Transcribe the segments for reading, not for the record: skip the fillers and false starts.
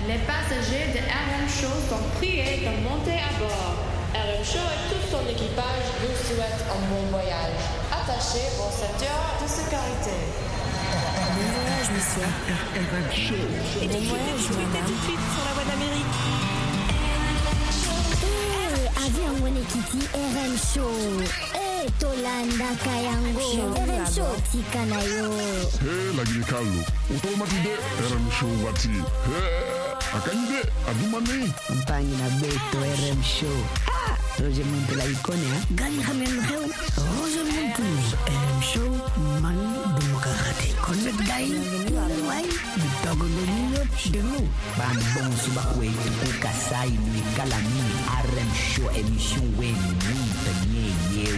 Les passagers de RM Show sont priés de monter à bord. RM Show et tout son équipage vous souhaitent un bon voyage. Attachez vos ceintures de sécurité. Bon voyage, monsieur. RM Show. Et bon voyage, madame. Tout de suite sur la voie d'Amérique. Avion Monekiti RM Show. Tolanda Kayango. RM Show Tikanayo. Lagi Carlo. Automatide RM Show wati. Akande adumani. Mpangi na beto RM Show. Roger Muntu la ikone ha. Gani khamen reu. Roger Muntu RM Show man demokrate. Konnet gay. Wai. Bitago no denu. Ban bon suba kwe kuka sai ni kalami RM Show emission we ni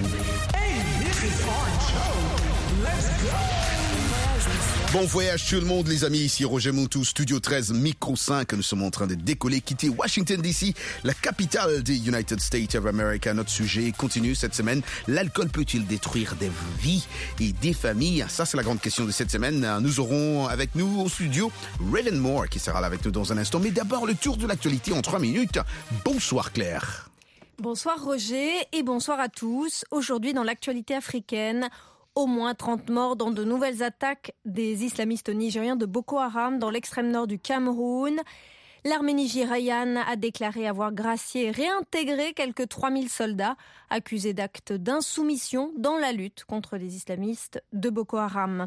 Bon voyage tout le monde les amis, ici Roger Montou, Studio 13, Micro 5, nous sommes en train de décoller, quitter Washington DC, la capitale des United States of America. Notre sujet continue cette semaine, l'alcool peut-il détruire des vies et des familles? Ça c'est la grande question de cette semaine. Nous aurons avec nous au studio Raven Moore qui sera là avec nous dans un instant, mais d'abord le tour de l'actualité en 3 minutes. Bonsoir Claire. Bonsoir Roger et bonsoir à tous. Aujourd'hui dans l'actualité africaine, au moins 30 morts dans de nouvelles attaques des islamistes nigériens de Boko Haram dans l'extrême nord du Cameroun. L'armée nigériane a déclaré avoir gracié et réintégré quelques 3000 soldats accusés d'actes d'insoumission dans la lutte contre les islamistes de Boko Haram.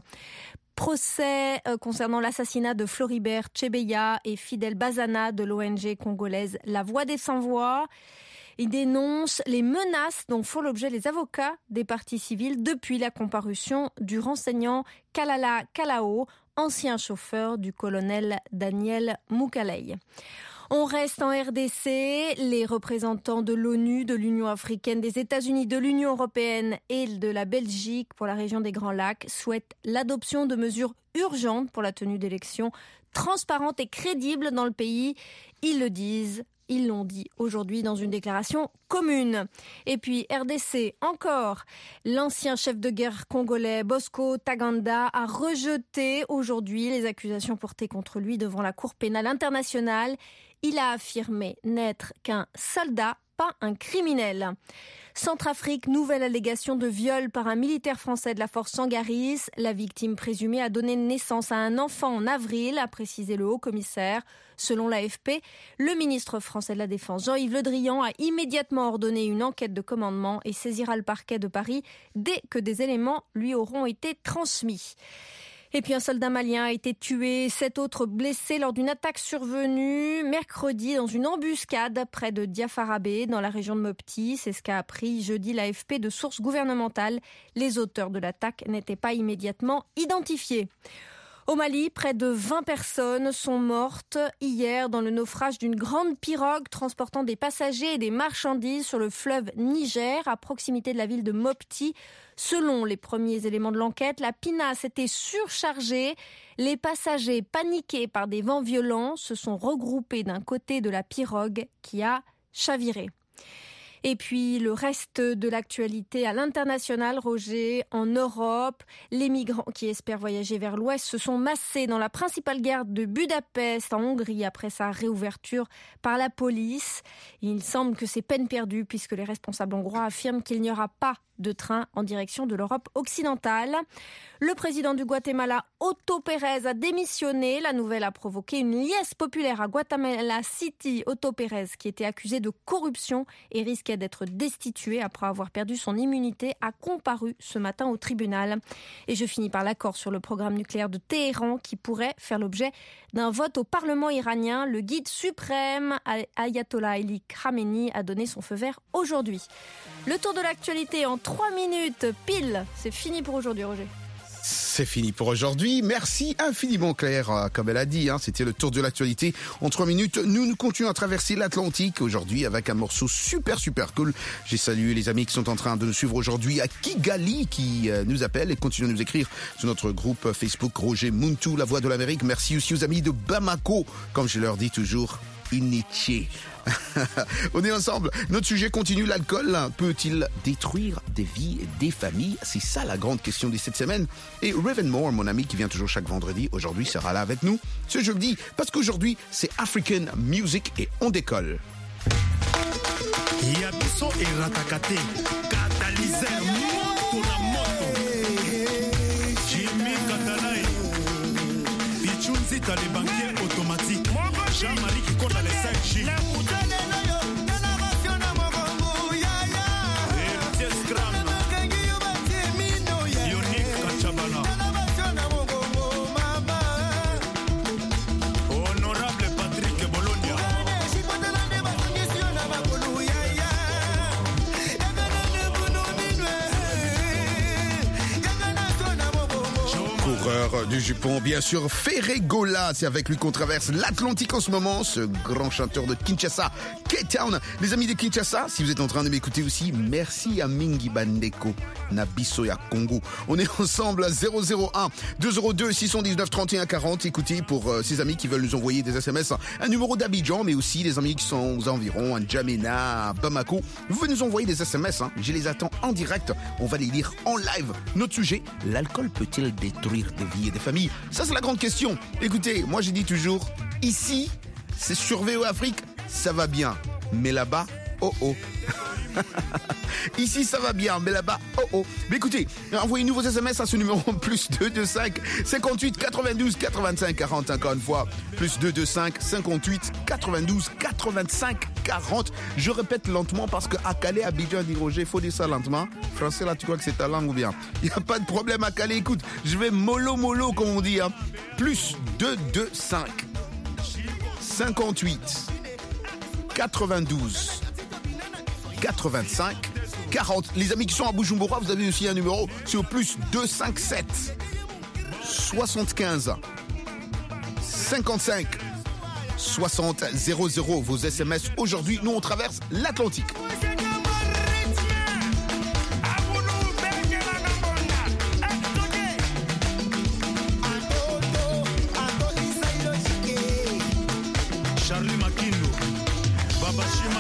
Procès concernant l'assassinat de Floribert Chebeya et Fidel Bazana de l'ONG congolaise La Voix des Sans-Voix. Il dénonce les menaces dont font l'objet les avocats des parties civiles depuis la comparution du renseignant Kalala Kalao, ancien chauffeur du colonel Daniel Mukalei. On reste en RDC, les représentants de l'ONU, de l'Union africaine, des États-Unis, de l'Union européenne et de la Belgique pour la région des Grands Lacs souhaitent l'adoption de mesures urgentes pour la tenue d'élections transparentes et crédibles dans le pays. Ils le disent. Ils l'ont dit aujourd'hui dans une déclaration commune. Et puis RDC encore, l'ancien chef de guerre congolais Bosco Ntaganda a rejeté aujourd'hui les accusations portées contre lui devant la Cour pénale internationale. Il a affirmé n'être qu'un soldat, pas un criminel. Centrafrique, nouvelle allégation de viol par un militaire français de la force Sangaris. La victime présumée a donné naissance à un enfant en avril, a précisé le haut-commissaire. Selon l'AFP, le ministre français de la Défense, Jean-Yves Le Drian, a immédiatement ordonné une enquête de commandement et saisira le parquet de Paris dès que des éléments lui auront été transmis. Et puis un soldat malien a été tué, 7 autres blessés lors d'une attaque survenue mercredi dans une embuscade près de Diafarabé, dans la région de Mopti. C'est ce qu'a appris jeudi l'AFP de sources gouvernementales. Les auteurs de l'attaque n'étaient pas immédiatement identifiés. Au Mali, près de 20 personnes sont mortes hier dans le naufrage d'une grande pirogue transportant des passagers et des marchandises sur le fleuve Niger, à proximité de la ville de Mopti. Selon les premiers éléments de l'enquête, la pinasse était surchargée. Les passagers, paniqués par des vents violents, se sont regroupés d'un côté de la pirogue qui a chaviré. Et puis le reste de l'actualité à l'international, Roger, en Europe, les migrants qui espèrent voyager vers l'ouest se sont massés dans la principale gare de Budapest en Hongrie après sa réouverture par la police. Il semble que c'est peine perdue puisque les responsables hongrois affirment qu'il n'y aura pas de train en direction de l'Europe occidentale. Le président du Guatemala, Otto Pérez, a démissionné. La nouvelle a provoqué une liesse populaire à Guatemala City. Otto Pérez, qui était accusé de corruption et risquait d'être destitué après avoir perdu son immunité, a comparu ce matin au tribunal. Et je finis par l'accord sur le programme nucléaire de Téhéran qui pourrait faire l'objet d'un vote au Parlement iranien. Le guide suprême, Ayatollah Ali Khamenei, a donné son feu vert aujourd'hui. Le tour de l'actualité en 3 minutes pile. C'est fini pour aujourd'hui, Roger. C'est fini pour aujourd'hui. Merci infiniment Claire, comme elle a dit, c'était le tour de l'actualité en 3 minutes. Nous continuons à traverser l'Atlantique aujourd'hui avec un morceau super cool. J'ai salué les amis qui sont en train de nous suivre aujourd'hui à Kigali, qui nous appellent et continuent de nous écrire sur notre groupe Facebook Roger Muntu, la voix de l'Amérique. Merci aussi aux amis de Bamako, comme je leur dis toujours. Iniché. On est ensemble. Notre sujet continue. L'alcool peut-il détruire des vies et des familles? C'est ça la grande question de cette semaine. Et Raven Moore, mon ami qui vient toujours chaque vendredi, aujourd'hui sera là avec nous ce jeudi. Parce qu'aujourd'hui, c'est African Music et on décolle. Yabiso et Ratakate, catalyseur, moto la moto. Jimmy Katalai, Pichunzi t'as les banquiers automatiques. Jean-Marie qui compte les 5G. Du jupon, bien sûr, Ferregola, c'est avec lui qu'on traverse l'Atlantique en ce moment, ce grand chanteur de Kinshasa, K-Town. Les amis de Kinshasa, si vous êtes en train de m'écouter aussi, merci à Mingi Bandeko, Nabiso ya Congo. On est ensemble à 001 202 619 31 40. Écoutez, pour ces amis qui veulent nous envoyer des SMS, un numéro d'Abidjan, mais aussi les amis qui sont aux environs, à N'Djamena, à Bamako. Vous pouvez nous envoyer des SMS, je les attends en direct. On va les lire en live. Notre sujet, l'alcool peut-il détruire des vies et des familles? Ça, c'est la grande question. Écoutez, moi, j'ai dit toujours, ici, c'est sur VO Afrique, ça va bien. Mais là-bas, oh oh. Ici, ça va bien, mais là-bas, oh oh. Mais écoutez, envoyez-nous vos SMS à ce numéro plus 225 58 92 85 40. Encore une fois, plus 225 58 92 85 40. Je répète lentement parce que à Calais, à Abidjan, dit Roger, il faut dire ça lentement. Français, là, tu crois que c'est ta langue ou bien? Il n'y a pas de problème à Calais. Écoute, je vais mollo, comme on dit. Plus 225 58 92 85 40. Les amis qui sont à Bujumbura, vous avez aussi un numéro, c'est au plus 257 75 55 60 00. Vos SMS aujourd'hui, nous on traverse l'Atlantique. Charlie Makindo, Baba Shima.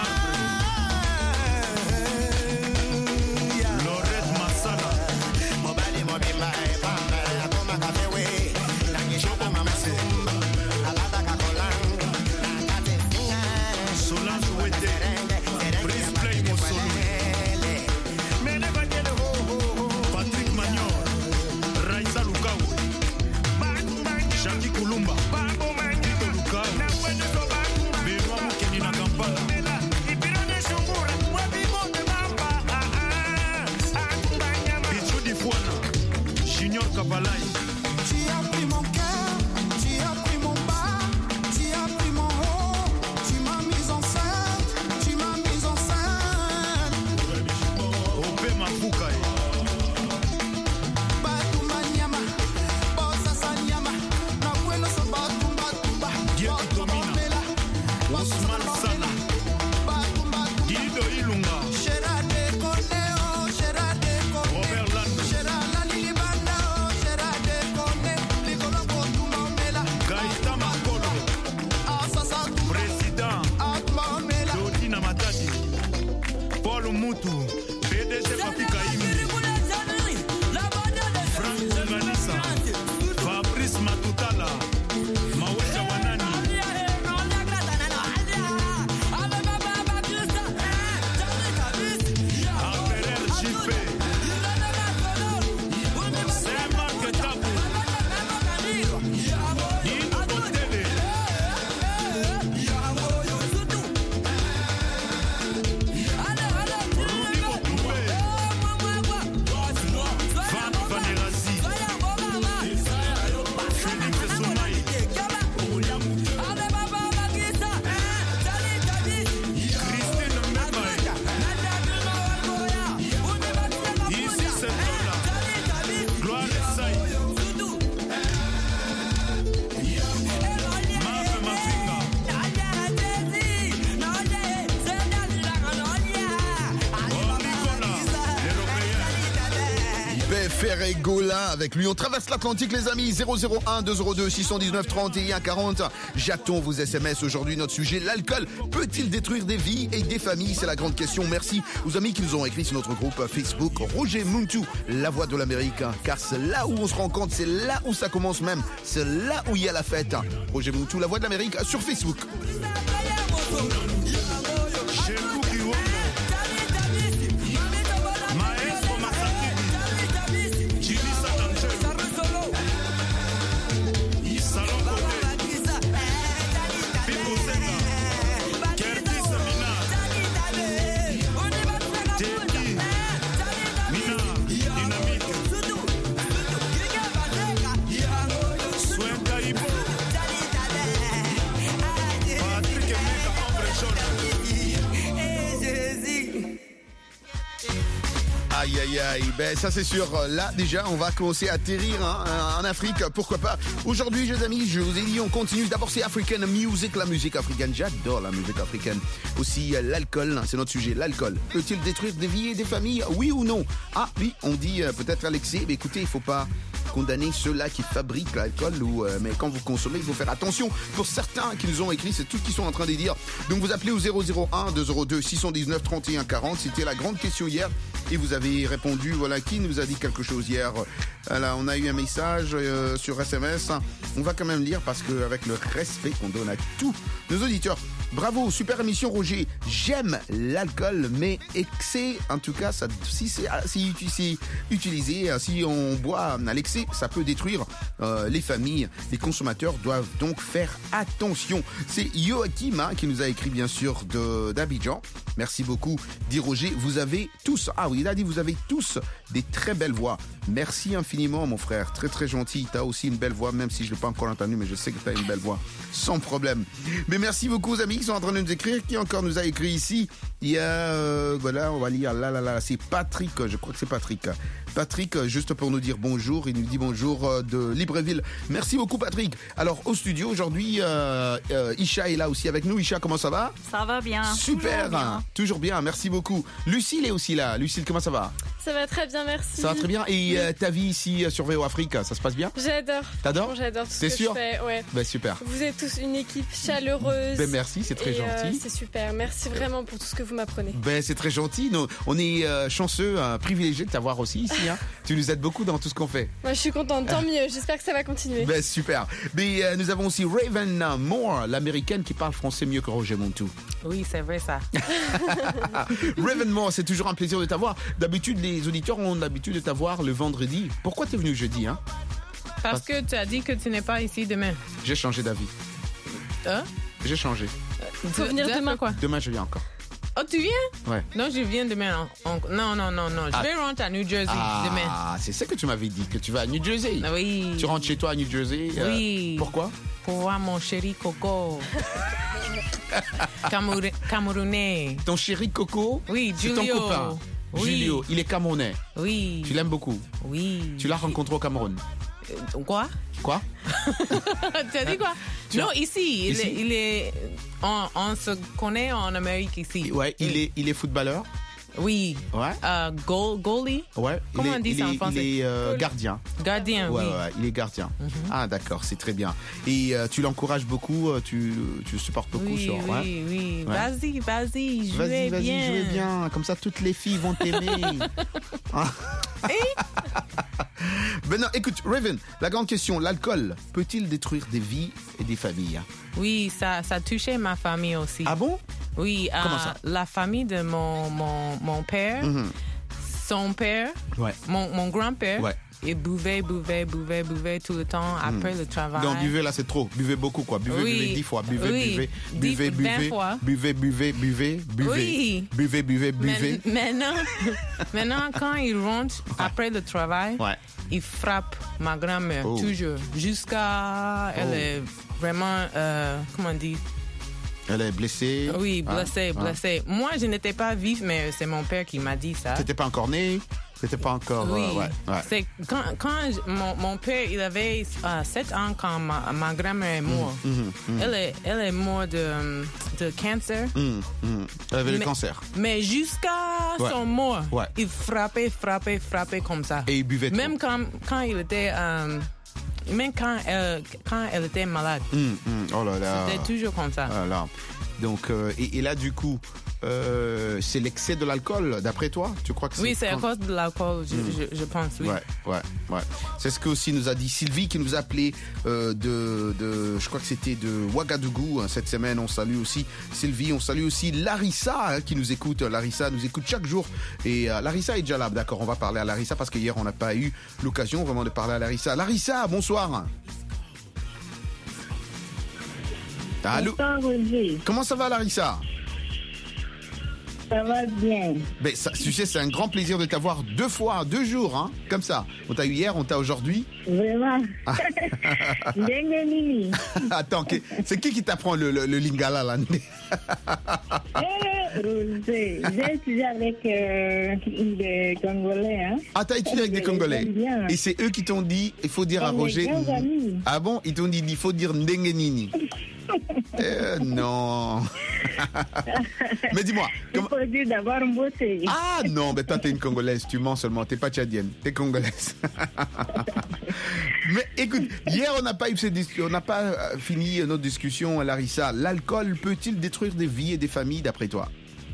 Allez, Ferregola avec lui. On traverse l'Atlantique, les amis. 001 202 619 31 40. J'attends vos SMS. Aujourd'hui, notre sujet, l'alcool peut-il détruire des vies et des familles? C'est la grande question. Merci aux amis qui nous ont écrit sur notre groupe Facebook Roger Muntu, la voix de l'Amérique. Car c'est là où on se rencontre, c'est là où ça commence même. C'est là où il y a la fête. Roger Muntu, la voix de l'Amérique sur Facebook. Aïe, aïe, aïe. Ben, ça, c'est sûr. Là, déjà, on va commencer à atterrir en Afrique. Pourquoi pas? Aujourd'hui, les amis, je vous ai dit, on continue. D'abord, c'est African Music, la musique africaine. J'adore la musique africaine. Aussi, l'alcool, c'est notre sujet. L'alcool peut-il détruire des vies et des familles? Oui ou non? Ah, oui, on dit peut-être à l'excès. Mais écoutez, il faut pas condamner ceux-là qui fabriquent l'alcool. Mais quand vous consommez, il faut faire attention. Pour certains qui nous ont écrit, c'est tout ce qu'ils sont en train de dire. Donc, vous appelez au 001 202 619 31 40. C'était la grande question hier. Et vous avez répondu, voilà, qui nous a dit quelque chose hier? Voilà, on a eu un message sur SMS. On va quand même lire parce qu'avec le respect qu'on donne à tous nos auditeurs. Bravo, super émission Roger. J'aime l'alcool, mais excès, en tout cas, ça, si c'est utilisé, si on boit à l'excès, ça peut détruire les familles. Les consommateurs doivent donc faire attention. C'est Joachim qui nous a écrit, bien sûr, d'Abidjan. Merci beaucoup, dit Roger. Vous avez tous, il a dit vous avez tous des très belles voix. Merci infiniment, mon frère. Très, très gentil. Tu as aussi une belle voix, même si je ne l'ai pas encore entendu, mais je sais que tu as une belle voix. Sans problème. Mais merci beaucoup aux amis qui sont en train de nous écrire. Qui encore nous a écrit ici? Il y a, voilà, on va lire. Là. C'est Patrick. Je crois que c'est Patrick. Patrick, juste pour nous dire bonjour. Il nous dit bonjour de Libreville. Merci beaucoup, Patrick. Alors, au studio, aujourd'hui, Isha est là aussi avec nous. Isha, comment ça va? Ça va bien. Super. Toujours bien. Merci beaucoup. Lucille est aussi là. Lucille, comment ça va? Ça va très bien, merci. Ça va très bien. Et ta vie ici sur VO Afrique, ça se passe bien? J'adore. T'adores? J'adore tout ce que je fais. Ouais. Ben, super. Vous êtes tous une équipe chaleureuse. Ben, merci, c'est très gentil. C'est super. Merci vraiment pour tout ce que vous m'apprenez. Ben, c'est très gentil. Nous, on est chanceux, privilégiés de t'avoir aussi ici. Hein. Tu nous aides beaucoup dans tout ce qu'on fait. Moi, je suis contente. Tant mieux. J'espère que ça va continuer. Ben, super. Mais nous avons aussi Raven Moore, l'américaine qui parle français mieux que Roger Muntu. Oui, c'est vrai ça. Raven Moore, c'est toujours un plaisir de t'avoir. D'habitude, les auditeurs ont l'habitude de t'avoir le vendredi. Pourquoi t'es venu jeudi, hein? Parce que tu as dit que tu n'es pas ici demain. J'ai changé d'avis. J'ai changé. Faut venir demain, quoi? Demain, je viens encore. Oh, tu viens? Ouais. Non, je viens demain. Non. Je vais rentrer à New Jersey demain. Ah, c'est ça que tu m'avais dit, que tu vas à New Jersey. Oui. Tu rentres chez toi à New Jersey? Oui. Pourquoi? Pour voir mon chéri Coco. Camerounais. Ton chéri Coco? Oui, Julio. C'est ton copain? Oui. Julio, il est camerounais. Oui. Tu l'aimes beaucoup? Oui. Tu l'as rencontré au Cameroun? Quoi? Tu as dit quoi? Non, ici. Il est on se connaît en Amérique ici. Ouais, oui. Il est footballeur? Oui. Ouais. Goalie? Ouais. Comment on dit ça en français? Il est gardien. Gardien, ouais, oui. Ouais, il est gardien. Mm-hmm. Ah, d'accord, c'est très bien. Et tu l'encourages beaucoup, tu supportes beaucoup oui, sur... Oui. Ouais. Vas-y, jouez bien. Jouez bien. Comme ça, toutes les filles vont t'aimer. Ben non, écoute, Raven, la grande question, l'alcool peut-il détruire des vies et des familles? Oui, ça touchait ma famille aussi. Ah bon? Oui, comment ça? La famille de mon père, son père, mon grand-père, il buvait tout le temps après le travail. Donc buvez là, c'est trop. Buvez beaucoup, quoi. Buvez 10 fois. Buvez. 20 fois. Buvez. Oui. Buvez. Maintenant, quand il rentre après le travail, il frappe ma grand-mère, toujours. Jusqu'à... Elle est vraiment... comment on dit? Elle est blessée? Oui, blessée. Moi, je n'étais pas vive, mais c'est mon père qui m'a dit ça. T'étais pas encore née? C'était pas encore... Oui. Ouais. C'est quand mon père, il avait 7 ans quand ma grand-mère est morte. Elle est morte de cancer. Elle avait le cancer. Mais jusqu'à son mort, il frappait comme ça. Et il buvait trop. Même quand il était... même quand elle était malade. Oh là là. C'était toujours comme ça. Voilà. Donc, et là, du coup, c'est l'excès de l'alcool, d'après toi? Tu crois que c'est... Oui, c'est à cause de l'alcool, je pense, oui. Ouais. C'est ce que aussi nous a dit Sylvie, qui nous a appelé je crois que c'était de Ouagadougou, hein, cette semaine. On salue aussi Sylvie, on salue aussi Larissa, hein, qui nous écoute. Larissa nous écoute chaque jour. Et Larissa est déjà là, d'accord, on va parler à Larissa, parce que hier, on n'a pas eu l'occasion vraiment de parler à Larissa. Larissa, bonsoir. Allô? Bonsoir, Roger. Comment ça va, Larissa? Ça va bien. Ben, tu sais, c'est un grand plaisir de t'avoir 2 fois, 2 jours, hein, comme ça. On t'a eu hier, on t'a aujourd'hui. Vraiment. Mini. Attends, c'est qui t'apprend le lingala là? Roger, j'ai étudié avec des Congolais. Hein. Ah, t'as étudié avec des Congolais? Et c'est eux qui t'ont dit, il faut dire à Roger... Ah bon? Ils t'ont dit, il faut dire Ndengenini. Non. Mais dis-moi. Il faut dire d'abord Mbote. Ah non, mais toi t'es une Congolaise, tu mens seulement, t'es pas tchadienne, t'es Congolaise. Mais écoute, hier on n'a pas fini notre discussion, Larissa. L'alcool peut-il détruire des vies et des familles d'après toi?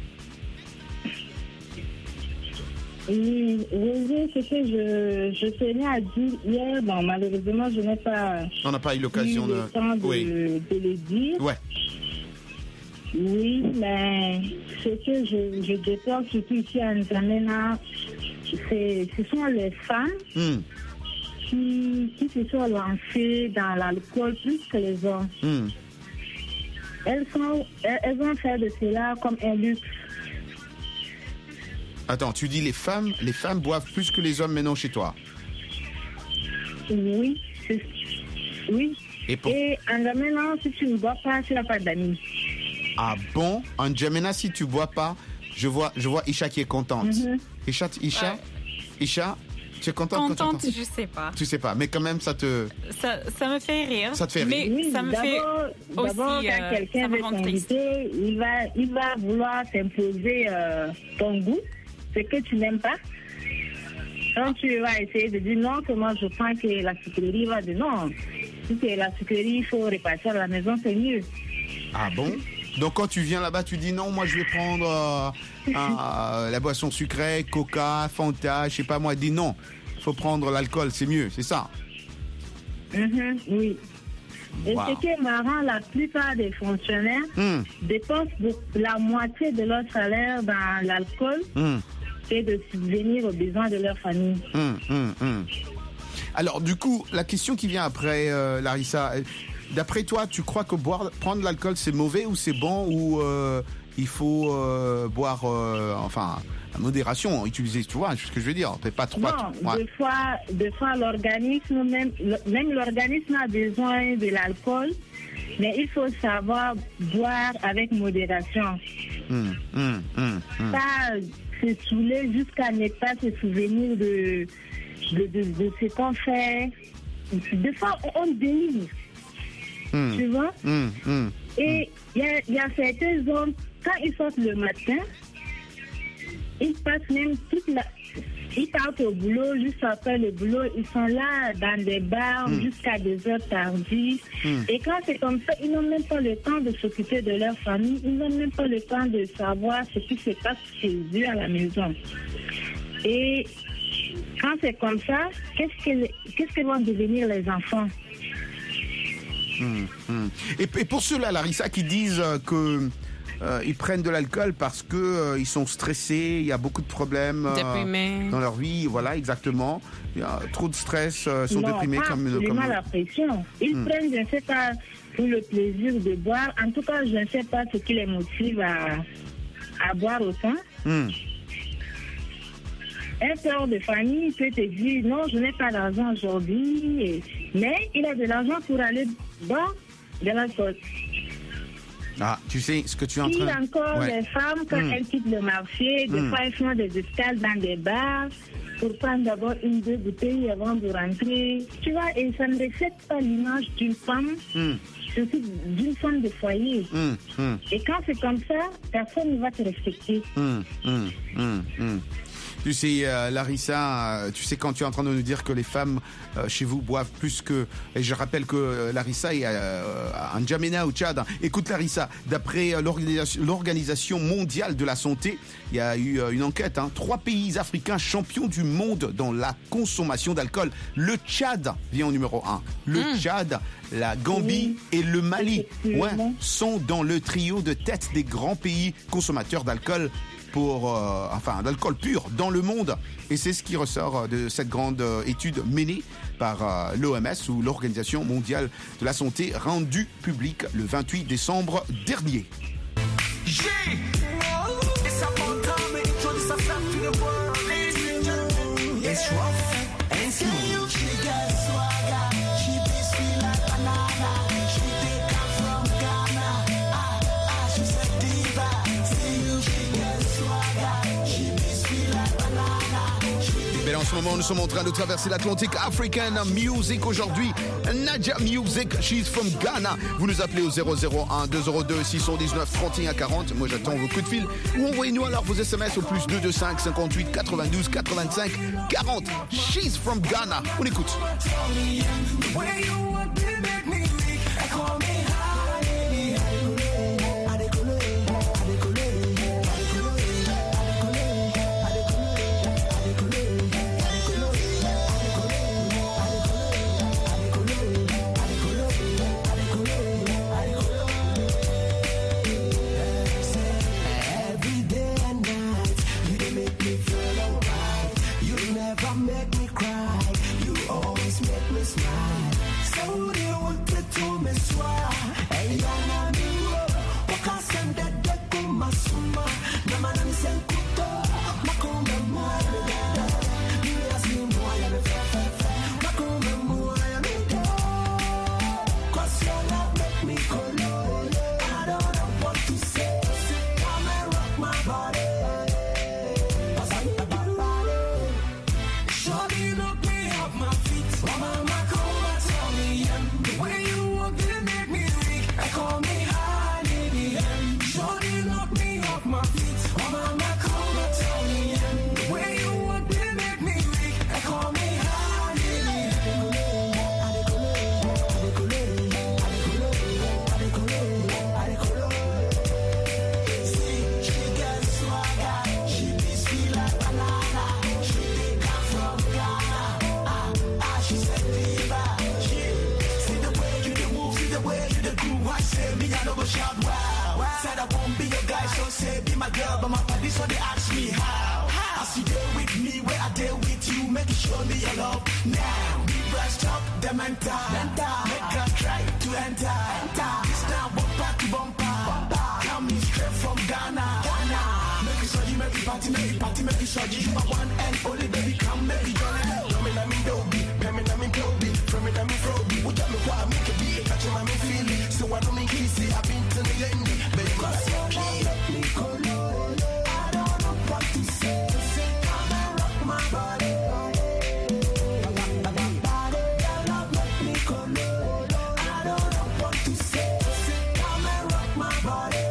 Oui, ce que je tenais à dire hier, bon, malheureusement, je n'ai pas... On n'a pas eu l'occasion de le dire. Ouais. Oui, mais ce que je déplore surtout ici à N'Djamena, ce sont les femmes qui se sont lancées dans l'alcool plus que les hommes. Elles vont faire de cela comme un luxe. Attends, tu dis les femmes boivent plus que les hommes maintenant chez toi? Oui. Et en N'Djamena, si tu ne bois pas, tu n'as pas d'amis. Ah bon? En N'Djamena, si tu bois pas, je vois Isha qui est contente. Isha, tu es contente? Contente, je sais pas. Tu sais pas, mais quand même, ça me fait rire. Ça te fait rire? Oui, ça me fait aussi... D'abord, quand quelqu'un veut t'inviter, il va vouloir t'imposer ton goût, ce que tu n'aimes pas. Donc, tu vas essayer de dire non, que moi, je prends que la sucrerie va dire non. Si c'est la sucrerie, il faut repartir à la maison, c'est mieux. Ah bon? Donc quand tu viens là-bas, tu dis non, moi je vais prendre la boisson sucrée, Coca, Fanta, je sais pas moi. Dis non, il faut prendre l'alcool, c'est mieux, c'est ça? Oui. Et ce qui est marrant, la plupart des fonctionnaires dépensent la moitié de leur salaire dans l'alcool et de subvenir aux besoins de leur famille. Alors du coup, la question qui vient après, Larissa... D'après toi, tu crois que prendre l'alcool, c'est mauvais ou c'est bon, ou il faut boire, à modération, utiliser, tu vois ce que je veux dire? Pas trop. Non, des fois l'organisme, même l'organisme a besoin de l'alcool, mais il faut savoir boire avec modération. Pas se saouler jusqu'à ne pas se souvenir de ce qu'on fait. Des fois, on délire. Tu vois? Et il y a certains hommes, quand ils sortent le matin, ils passent même ils partent au boulot, juste après le boulot, ils sont là dans des bars jusqu'à des heures tardives. Et quand c'est comme ça, ils n'ont même pas le temps de s'occuper de leur famille, ils n'ont même pas le temps de savoir ce qui se passe chez eux à la maison. Et quand c'est comme ça, qu'est-ce que vont devenir les enfants? Et pour ceux-là, Larissa, qui disent que ils prennent de l'alcool parce que ils sont stressés, il y a beaucoup de problèmes dans leur vie, voilà, exactement. Il y a trop de stress, sont déprimés comme la pression. Ils prennent, je ne sais pas, pour le plaisir de boire. En tout cas, je ne sais pas ce qui les motive à boire autant. Un père de famille peut te dire non, je n'ai pas d'argent aujourd'hui, mais il a de l'argent pour aller boire de l'alcool. Ah, tu sais ce que tu es en train de... Il y a encore des femmes, quand elles quittent le marché, des fois elles font des escales dans des bars pour prendre d'abord 1-2 bouteilles avant de rentrer. Tu vois, et ça ne reflète pas l'image d'une femme, surtout d'une femme de foyer. Et quand c'est comme ça, personne ne va te respecter. Tu sais, Larissa, tu sais, quand tu es en train de nous dire que les femmes chez vous boivent plus que... Et je rappelle que Larissa est à N'Djamena au Tchad. Écoute, Larissa, d'après l'Organisation mondiale de la santé, il y a eu une enquête. 3 pays africains champions du monde dans la consommation d'alcool. Le Tchad vient au numéro 1. Le Tchad, la Gambie et le Mali sont dans le trio de tête des grands pays consommateurs d'alcool d'alcool pur dans le monde. Et c'est ce qui ressort de cette grande étude menée par l'OMS ou l'Organisation mondiale de la santé, rendue publique le 28 décembre dernier. En ce moment, nous sommes en train de traverser l'Atlantique. African Music aujourd'hui. Nadia Music, she's from Ghana. Vous nous appelez au 001 202 619 31 40. Moi, j'attends vos coups de fil. Ou envoyez-nous alors vos SMS au plus 225 58 92 85 40. She's from Ghana. On écoute.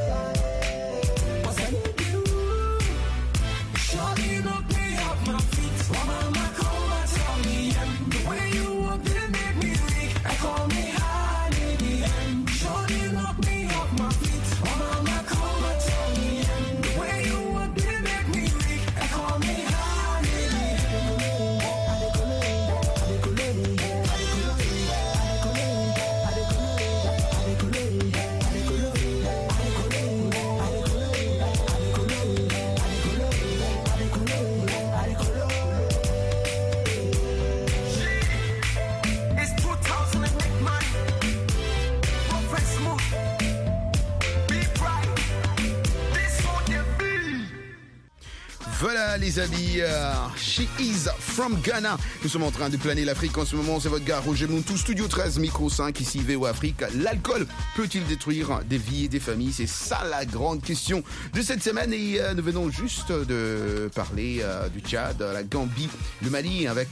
Shawty, knock me off my feet. Voilà les amis, She is from Ghana. Nous sommes en train de planer l'Afrique en ce moment. C'est votre gars Roger Montou, Studio 13, Micro 5, ici VO Afrique. L'alcool peut-il détruire des vies et des familles? C'est ça la grande question de cette semaine. Et nous venons juste de parler du Tchad, la Gambie, le Mali, avec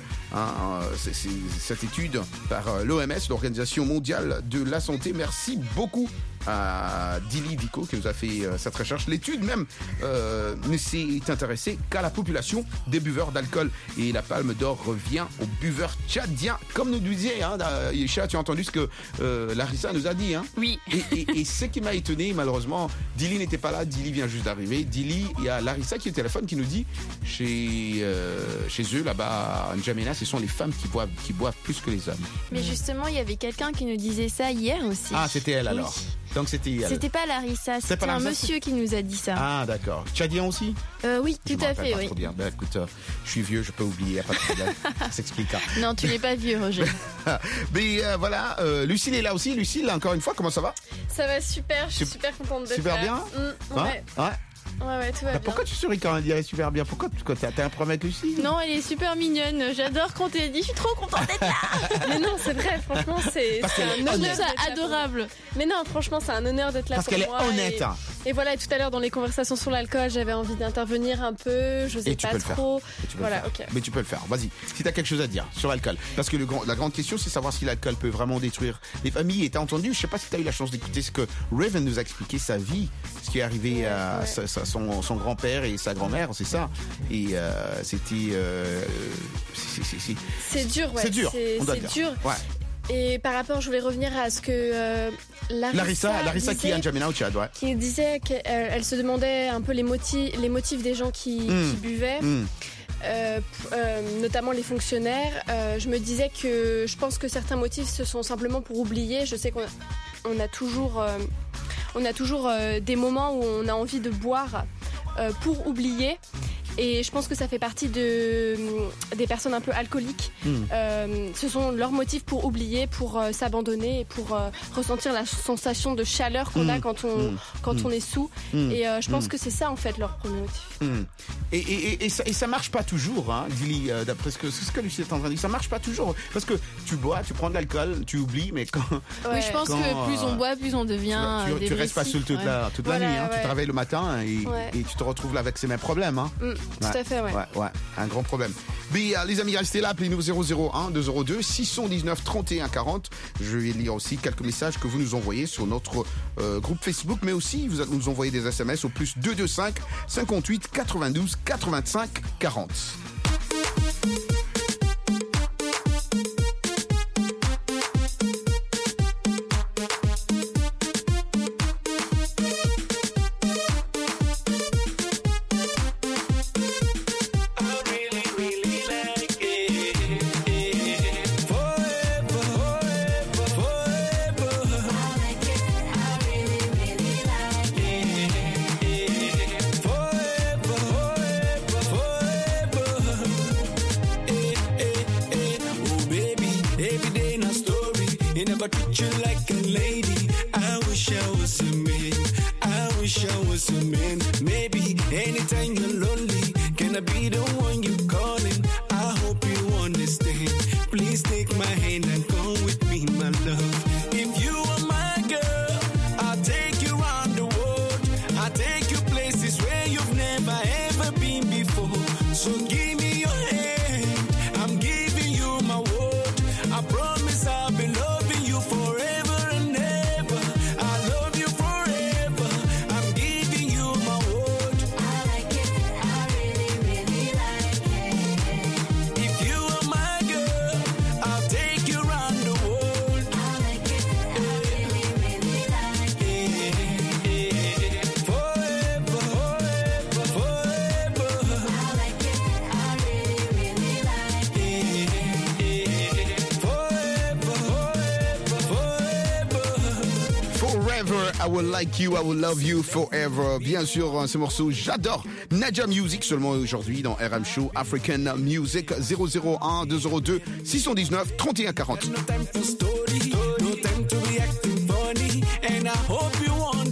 cette étude par l'OMS, l'Organisation mondiale de la santé. Merci beaucoup à Dili Vico qui nous a fait cette recherche. L'étude même ne s'est intéressée qu'à la population des buveurs d'alcool, et la palme d'or revient aux buveurs tchadiens, comme nous disait Yesha. Tu as entendu ce que Larissa nous a dit, hein? Oui. Et ce qui m'a étonné, malheureusement, Dili n'était pas là. Dili vient juste d'arriver. Dili, il y a Larissa qui est au téléphone qui nous dit chez eux là-bas à N'Djamena, ce sont les femmes qui boivent plus que les hommes. Mais justement, il y avait quelqu'un qui nous disait ça hier aussi. Ah, c'était elle alors. Oui. Donc c'était elle. C'était pas Larissa, c'était un monsieur qui nous a dit ça. Ah d'accord. Tchadien aussi? Oui, tout à fait, oui. Trop bien. Ben écoute, je suis vieux, je peux oublier, pas de problème. Ça s'explique. Non, tu n'es pas vieux, Roger. Mais voilà, Lucille est là aussi. Lucille, encore une fois, comment ça va? Ça va super, je suis super contente d'être là. Super bien? Ouais. Ouais, tout va bien. Pourquoi tu souris quand elle dirait super bien? Pourquoi t'as un problème avec Lucie? Non, elle est super mignonne. J'adore quand elle dit je suis trop contente d'être là. Mais non, c'est vrai, franchement, c'est un honneur. C'est adorable. Mais non, franchement, c'est un honneur d'être là pour moi. Parce qu'elle est honnête. Et voilà, tout à l'heure dans les conversations sur l'alcool, j'avais envie d'intervenir un peu. Je sais pas trop. Voilà, ok. Mais tu peux le faire. Vas-y. Si t'as quelque chose à dire sur l'alcool, parce que la grande question, c'est savoir si l'alcool peut vraiment détruire les familles. Et t'as entendu, je sais pas si t'as eu la chance d'écouter ce que Raven nous a expliqué, sa vie, ce qui est arrivé à son grand-père et sa grand-mère, c'est ça. Et c'était c'est dur, ouais. C'est dur. C'est dur. Ouais. Et par rapport, je voulais revenir à ce que Larissa qui est à N'Djamena au Tchad, ouais. Qui disait qu'elle se demandait un peu les motifs des gens qui buvaient. Notamment les fonctionnaires. Je me disais que je pense que certains motifs ce sont simplement pour oublier. Je sais qu'on a toujours des moments où on a envie de boire pour oublier. Et je pense que ça fait partie des personnes un peu alcooliques. Ce sont leurs motifs pour oublier, pour s'abandonner et pour ressentir la sensation de chaleur qu'on a quand on est sous. Et je pense que c'est ça en fait leur premier motif. Et ça marche pas toujours, hein, Dili, d'après ce que Lucie est en train de dire. Ça marche pas toujours. Parce que tu bois, tu prends de l'alcool, tu oublies, mais quand... Oui, je pense que plus on boit, plus on devient tu restes pas seul toute la nuit, hein. Tu te réveilles le matin et tu te retrouves là avec ces mêmes problèmes, hein. Tout à fait, ouais. Un grand problème. Mais les amis, restez là, appelez-nous 001 202 619 31 40. Je vais lire aussi quelques messages que vous nous envoyez sur notre groupe Facebook, mais aussi vous nous envoyez des SMS au plus 225 58 92 85 40. I will like you, I will love you forever. Bien sûr, ce morceau, j'adore. Nadia Music, seulement aujourd'hui dans RM Show African Music 001 202 619 31 40.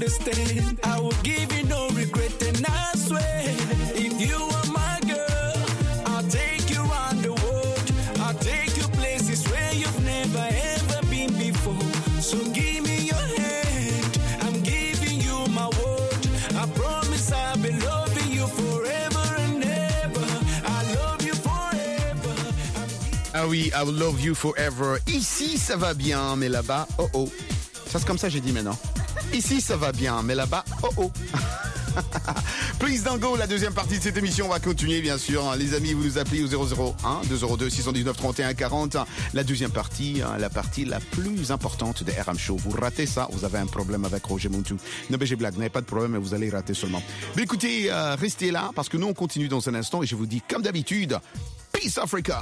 understand. I will give you no regret, and I swear, if you are my girl, I'll take you around the world. I'll take you places where you've never ever been before. So give me your hand, I'm giving you my word. I promise I'll be loving you forever and ever. I love you forever. Ah oui, I will love you forever. Ici, ça va bien, mais là-bas, oh oh. Ça, c'est comme ça, j'ai dit maintenant. Ici, ça va bien, mais là-bas, oh oh. Please Don't Go, la deuxième partie de cette émission va continuer, bien sûr. Les amis, vous nous appelez au 001 202 619 31 40. La deuxième partie, la partie la plus importante de RM Show. Vous ratez ça, vous avez un problème avec Roger Montou. Non, mais j'ai blague, vous n'avez pas de problème, mais vous allez rater seulement. Mais écoutez, restez là, parce que nous, on continue dans un instant, et je vous dis, comme d'habitude, Peace Africa.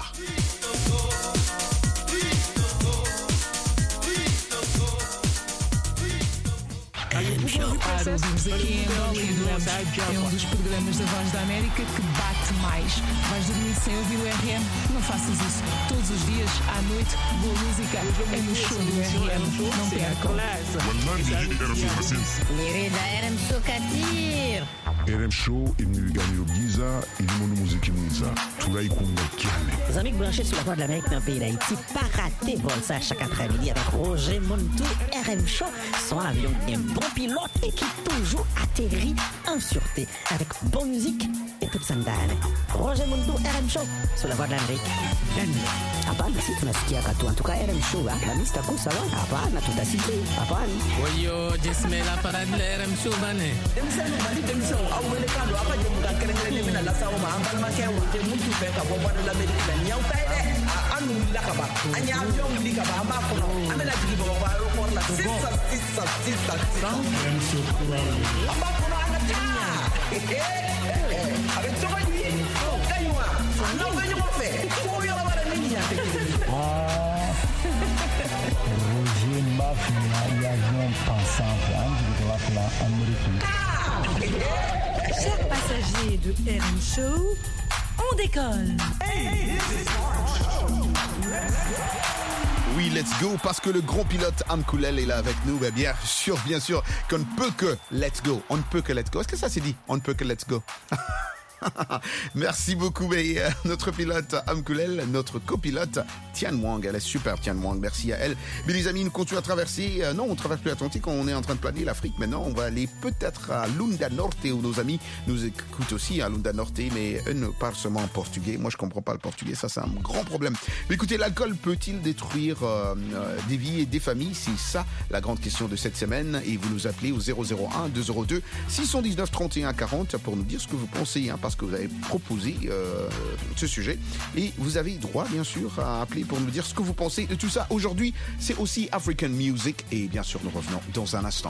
Para ouvirmos aqui em Angola e Duramos é um dos programas da Voz da América que bate mais. Vais dormir sem ouvir o RM? Não faças isso. Todos os dias, à noite, boa música é no show do RM. Não percam. RM Show imnigani Giza ilimono muziki mwiza tunaikunda kiane. Les amis branchés sur la Voix de l'Amérique dans le pays d'Haïti, pas rater vol ça chaque après-midi avec Roger Montou. RM Show, son avion un bon pilote et qui toujours atterrit en sûreté avec bonne musique et toute sandale. Roger Montou, RM Show sur la Voix de l'Amérique. Hapana, si tunasikia katu. En tout cas, RM Show, la mista kusa wa. Hapana, tutasikia. Hapana. Oyo, jismela para RM Show bane. Awele kando apa je muka kerengere mina la sawo ma ambal ma kewo je mutu be ka bo bana la medina nyaw tay de anu la ka ba anya avion li ka ba amba ko no amela digi bo ba ro ko la sisa amba ko no ana ta avec to ba ni kaywa no ba ni mo fe ko yo ba ni ya te Roger Mafia y avion pensant de la Amérique. Chers passagers de RM Show, on décolle. Oui, let's go, parce que le grand pilote Amkoulel est là avec nous. Ben bien sûr, qu'on ne peut que let's go. On ne peut que let's go. Est-ce que ça c'est dit? On ne peut que let's go. Merci beaucoup, notre pilote Amkoulel, notre copilote Tian Wang. Elle est super, Tian Wang. Merci à elle. Mais les amis, nous continuons à traverser. Non, on traverse plus l'Atlantique. On est en train de planer l'Afrique. Maintenant, on va aller peut-être à Lunda Norte où nos amis nous écoutent aussi à Lunda Norte, mais eux ne parlent seulement en portugais. Moi, je comprends pas le portugais. Ça, c'est un grand problème. Mais écoutez, l'alcool peut-il détruire des vies et des familles? C'est ça la grande question de cette semaine. Et vous nous appelez au 001 202 619 31 40 pour nous dire ce que vous pensez, parce que vous avez proposé ce sujet et vous avez droit bien sûr à appeler pour nous dire ce que vous pensez de tout ça. Aujourd'hui, c'est aussi African Music et bien sûr nous revenons dans un instant.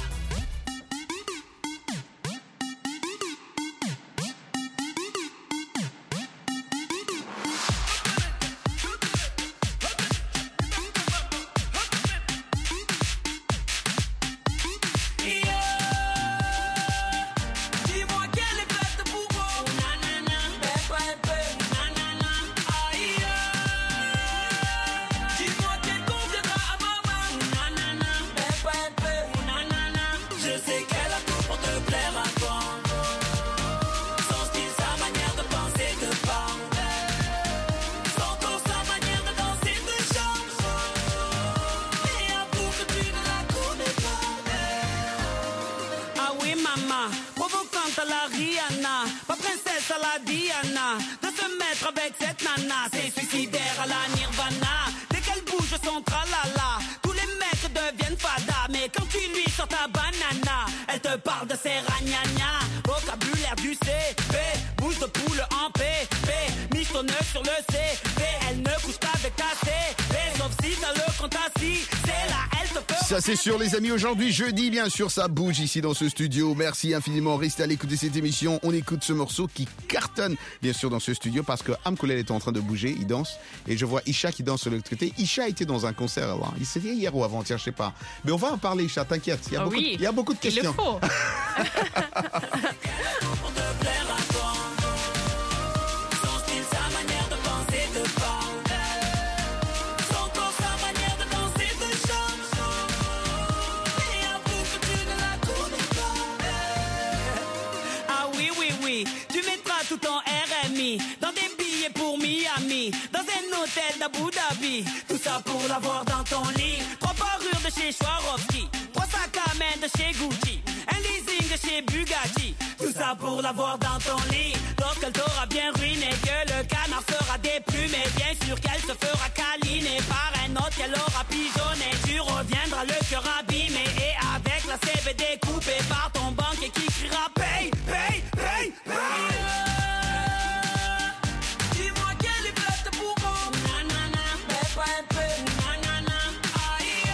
Ça c'est sûr les amis, aujourd'hui jeudi bien sûr ça bouge ici dans ce studio. Merci infiniment, restez à l'écoute de cette émission. On écoute ce morceau qui cartonne bien sûr dans ce studio parce que Amkoulel est en train de bouger, il danse et je vois Isha qui danse de l'autre côté. Isha était dans un concert avant, il s'est dit hier ou avant-hier, je sais pas. Mais on va en parler Isha, t'inquiète, il y a beaucoup de questions. Il le faut. tout ton RMI, dans des billets pour Miami, dans un hôtel d'Abu Dhabi. Tout ça pour l'avoir dans ton lit. 3 parures de chez Swarovski, 3 sacs à main de chez Gucci, un leasing de chez Bugatti. Tout ça pour l'avoir dans ton lit. Lorsqu'elle t'aura bien ruiné, que le canard sera déplumé, bien sûr qu'elle se fera câliner par un autre qu'elle aura pigeonné. Tu reviendras le cœur abîmé et avec la CBD coupée par ton banquier qui criera paye, paye, paye, paye. Dis-moi quelle est plate pour moi. Nanana, mais pas un peu. Nanana, aïe.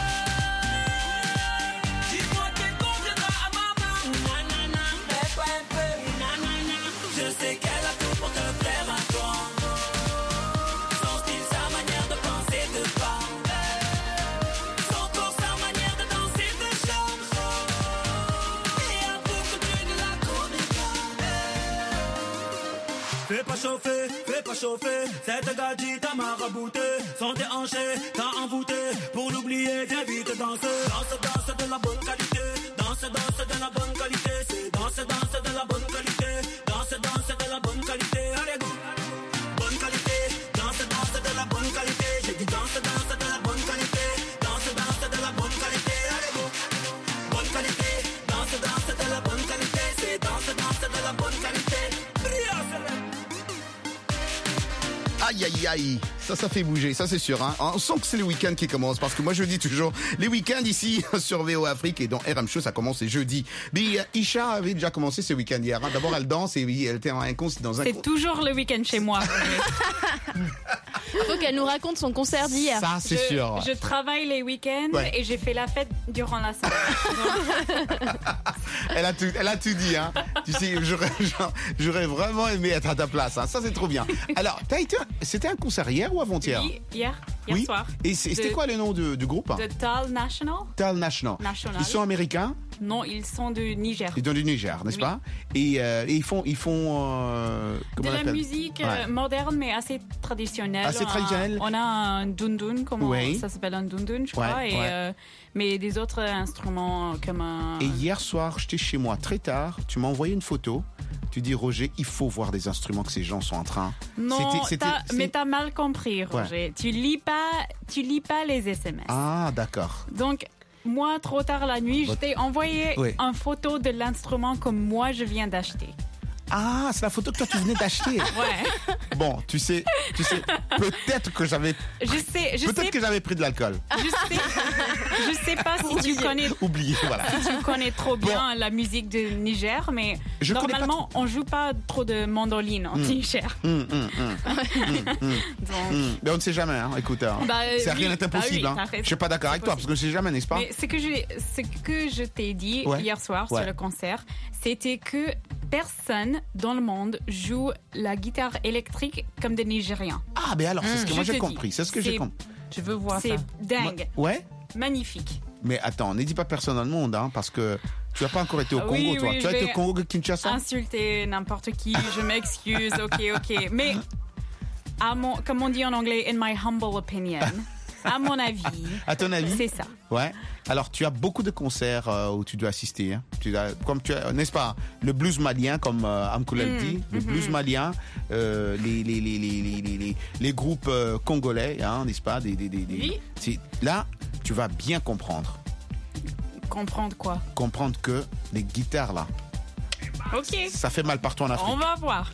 Dis-moi qu'elle conviendra à maman. Nanana, mais pas un peu. Nanana, je sais qu'elle a tout pour te plaire un temps. Son style, sa manière de penser te parle. Son corps, sa manière de danser te chante. Et un bout que tu ne la connais pas. Fais pas chauffer, cette gadji t'a marabouté. Sans déhanché, t'as envoûté. Pour l'oublier, viens vite danser. Danse de la bonne qualité. Danse de la bonne qualité. C'est danse de la bonne qualité. Danse de la bonne qualité. Allez go. Bonne qualité. Danse de la bonne qualité. J'ai dit danse de la bonne qualité. Danse de la bonne qualité. Allez go. Bonne qualité. Danse de la bonne qualité. C'est danse de la bonne qualité. Aïe, aïe, aïe. Ça fait bouger, ça c'est sûr. Hein. On sent que c'est le week-end qui commence, parce que moi je dis toujours, les week-ends ici sur VO Afrique et dans RM Show, ça commence jeudi. Mais Isha avait déjà commencé ce week-end hier. Hein. D'abord elle danse et elle était dans un C'est toujours le week-end chez moi. Il faut qu'elle nous raconte son concert d'hier. Ça c'est sûr. Je travaille les week-ends et j'ai fait la fête durant la semaine. Elle a tout dit. Hein. Tu sais, j'aurais vraiment aimé être à ta place. Hein. Ça c'est trop bien. Alors, c'était un concert hier ou avant-hier? Hier soir. Et c'était quoi le nom du groupe? De Tal National. Tal National. Ils sont américains? Non, ils sont du Niger. Ils sont du Niger, n'est-ce pas? Et ils font de la musique moderne, mais assez traditionnelle. Assez traditionnelle. On a un dundun, ça s'appelle un dundun, je crois. Mais des autres instruments comme un... Et hier soir, j'étais chez moi très tard. Tu m'as envoyé une photo. Tu dis, Roger, il faut voir des instruments que ces gens sont en train... Non, mais t'as mal compris, Roger. Tu lis pas les SMS. Ah, d'accord. Donc, moi, trop tard la nuit, je t'ai envoyé une photo de l'instrument que moi, je viens d'acheter. Ah, c'est la photo que toi tu venais d'acheter. Ouais. Bon, tu sais, peut-être que j'avais. Peut-être que j'avais pris de l'alcool. Je sais pas si tu connais. Oublié, voilà. Si tu connais trop bien la musique du Niger, mais normalement on joue pas trop de mandoline en Niger. Mais on ne sait jamais, hein. Écoute, c'est rien n'est impossible. Je suis pas d'accord avec toi parce que je sais jamais, n'est-ce pas? Mais ce que je t'ai dit hier soir sur le concert, c'était que personne dans le monde joue la guitare électrique comme des Nigériens. Ah, ben alors, c'est ce que moi j'ai compris. C'est ce que j'ai compris. Je veux voir ça. C'est dingue. Ouais. Magnifique. Mais attends, ne dis pas personne dans le monde, hein, parce que tu n'as pas encore été au Congo, toi. Tu as été au Congo, Kinshasa? Insulter n'importe qui, je m'excuse, ok. Mais, comme on dit en anglais, in my humble opinion, à mon avis. À ton avis? C'est ça. Ouais. Alors, tu as beaucoup de concerts où tu dois assister. Hein. N'est-ce pas? Le blues malien, comme Amkoulel dit, le blues malien, les groupes congolais, hein, n'est-ce pas? Là, tu vas bien comprendre. Comprendre quoi? Comprendre que les guitares, là, ok, ça fait mal partout en Afrique. On va voir.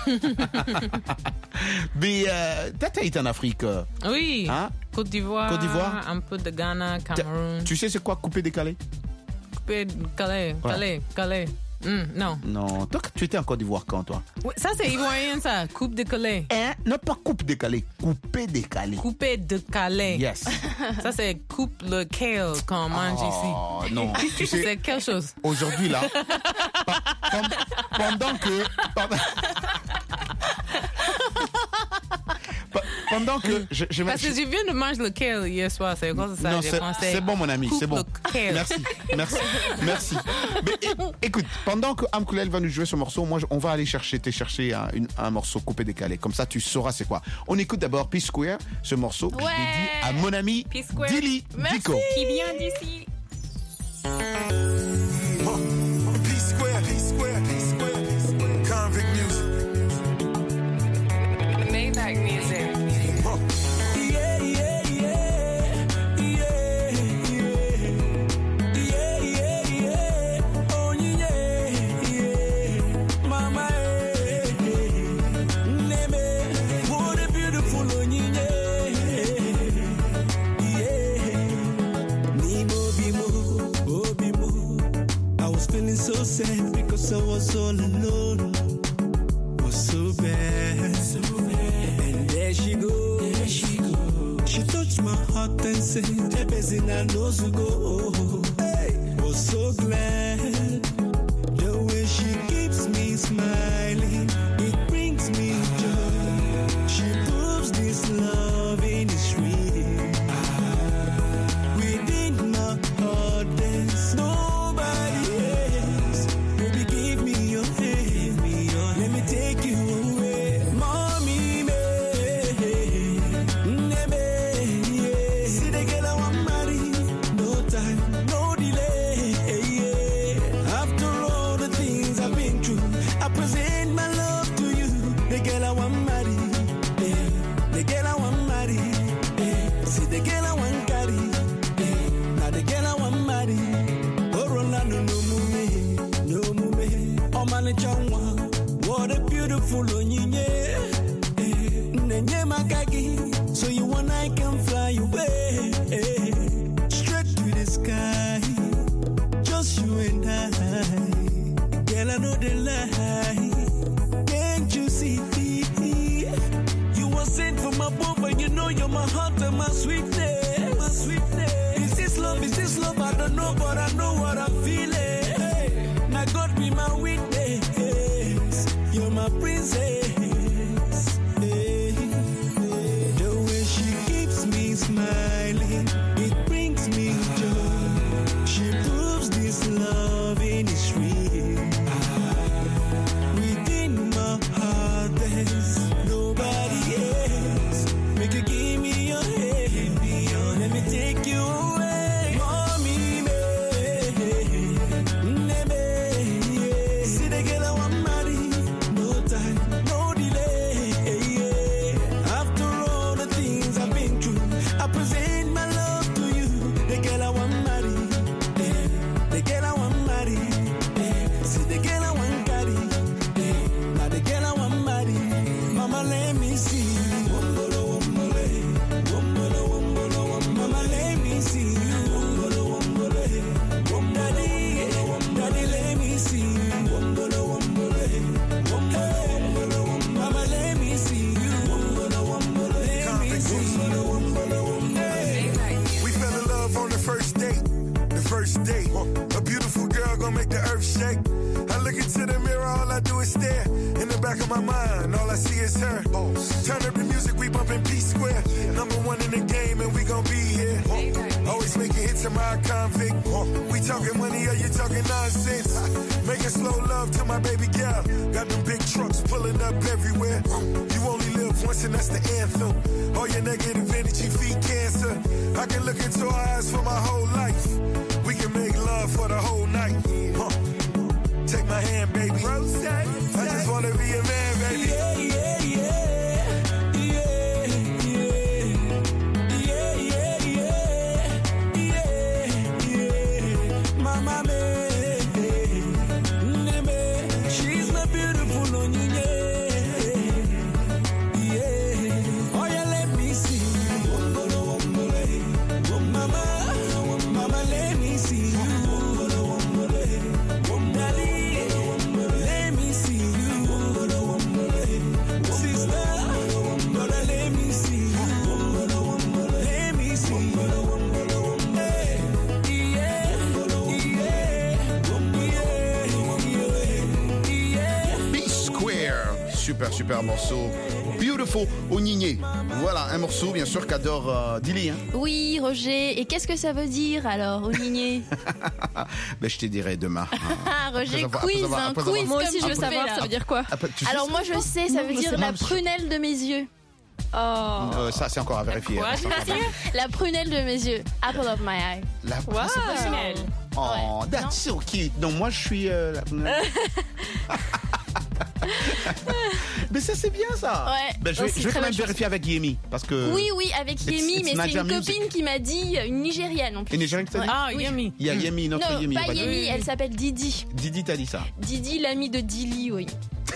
Mais t'as été en Afrique? Oui. Hein? Côte d'Ivoire, un peu de Ghana, Cameroun. Tu sais c'est quoi couper décalé? Couper décalé, calé. Non. Non. Toi, tu étais en Côte d'Ivoire quand, toi? Oui, ça, c'est ivoirien, ça. Coupe décalé. Non, pas coupe décalé. Couper décalé. Couper décalé. Yes. Ça, c'est coupe le kale qu'on mange ici. Oh, non. Tu sais, c'est quelque chose. Aujourd'hui, là, pendant que parce que je viens de manger le kale hier soir, c'est quoi ça? Non, c'est bon, mon ami, c'est bon. Merci. Mais écoute, pendant que Amkoulel va nous jouer ce morceau, moi, on va aller chercher un morceau coupé décalé. Comme ça, tu sauras c'est quoi. On écoute d'abord Peace Square, ce morceau que je dédie à mon ami Dili Dico. Qui vient d'ici. Peace Square, Convict Music. was feeling so sad because I was all alone. Was so bad. And there she goes. She touched my heart and said, Ebezina knows to go. Hey, was so glad. The way she keeps me smiling, it brings me joy. She proves this love in is real. Within my heart there's nobody else. Baby, give me your hand, let me take you away. Mommy, me, see the girl I want marry. No time, no delay. After all the things I've been through, I present my love to you. The girl I want marry, the girl I want marry. See the girl I want carry, now the girl I want marry. Oh, Ronaldo, no mume, oh man, what a beautiful onyinye. Nenye makagi, so you and I can fly away straight to the sky. Just you and I, girl, I know the lie. Can't you see? You were sent from above, and you know you're my heart and my sweetness. My sweetness. Is this love? I don't know, but I know what I'm feeling. Now God be my witness. You're my princess. The way she keeps me smiling, it brings me joy. She proves this love in is real. Within my heart there's nobody else. Make you give me your hand, let me take you away. Mommy, me, see the girl I want marry. No time, no delay. After all the things I've been through, I present my love to you. The girl I want marry, the girl I want marry. See the girl I want carry, now the girl I want marry. Mama, let me see you. Mama, let me see you. Daddy, let me see you. Mama, let me see you. Let me see you. We fell in love on the first date. The first date. A beautiful girl gonna make the earth shake. I look into the mirror, all I do is stare. In the back of my mind, all I see is her. Turn up the music, we bumpin' P-Square. Number one in the game, and we gon' be here. Always making hits to my convict. We talking money, or you talking nonsense? Making slow love to my baby girl. Got them big trucks pulling up everywhere. You only live once, and that's the anthem. All your negative energy feed cancer. I can look into her eyes for my whole life. We can make love for the whole night. Take my hand, baby. I just wanna be a man, baby. Mama, she's my beautiful onyinye. Oh yeah, let me see. Mama, let me see you. Super morceau. Beautiful Onyinye. Voilà, un morceau bien sûr qu'adore Dilly. Hein. Oui, Roger. Et qu'est-ce que ça veut dire alors, Onyinye? Ben, je te dirai demain. Roger, quiz. Moi aussi, je veux savoir, ça veut dire quoi? Alors, moi, je sais, ça veut dire la prunelle de mes yeux. Oh. Ça, c'est encore à vérifier. La prunelle de mes yeux. Apple of my eye. La prunelle. Oh, that's so cute. Donc, moi, je suis la prunelle. Mais ça c'est bien ça. Ouais. Ben, je vais quand même vérifier avec Yemi parce que. Oui, avec Yemi, mais c'est une copine qui m'a dit, une Nigériane en plus. Une Nigériane qui t'a dit? Ah, oui. Yemi. Il y a Yemi, notre non, Yemi. Pas Yemi, elle s'appelle Didi. Didi t'a dit ça? Didi, l'amie de Dilly, oui.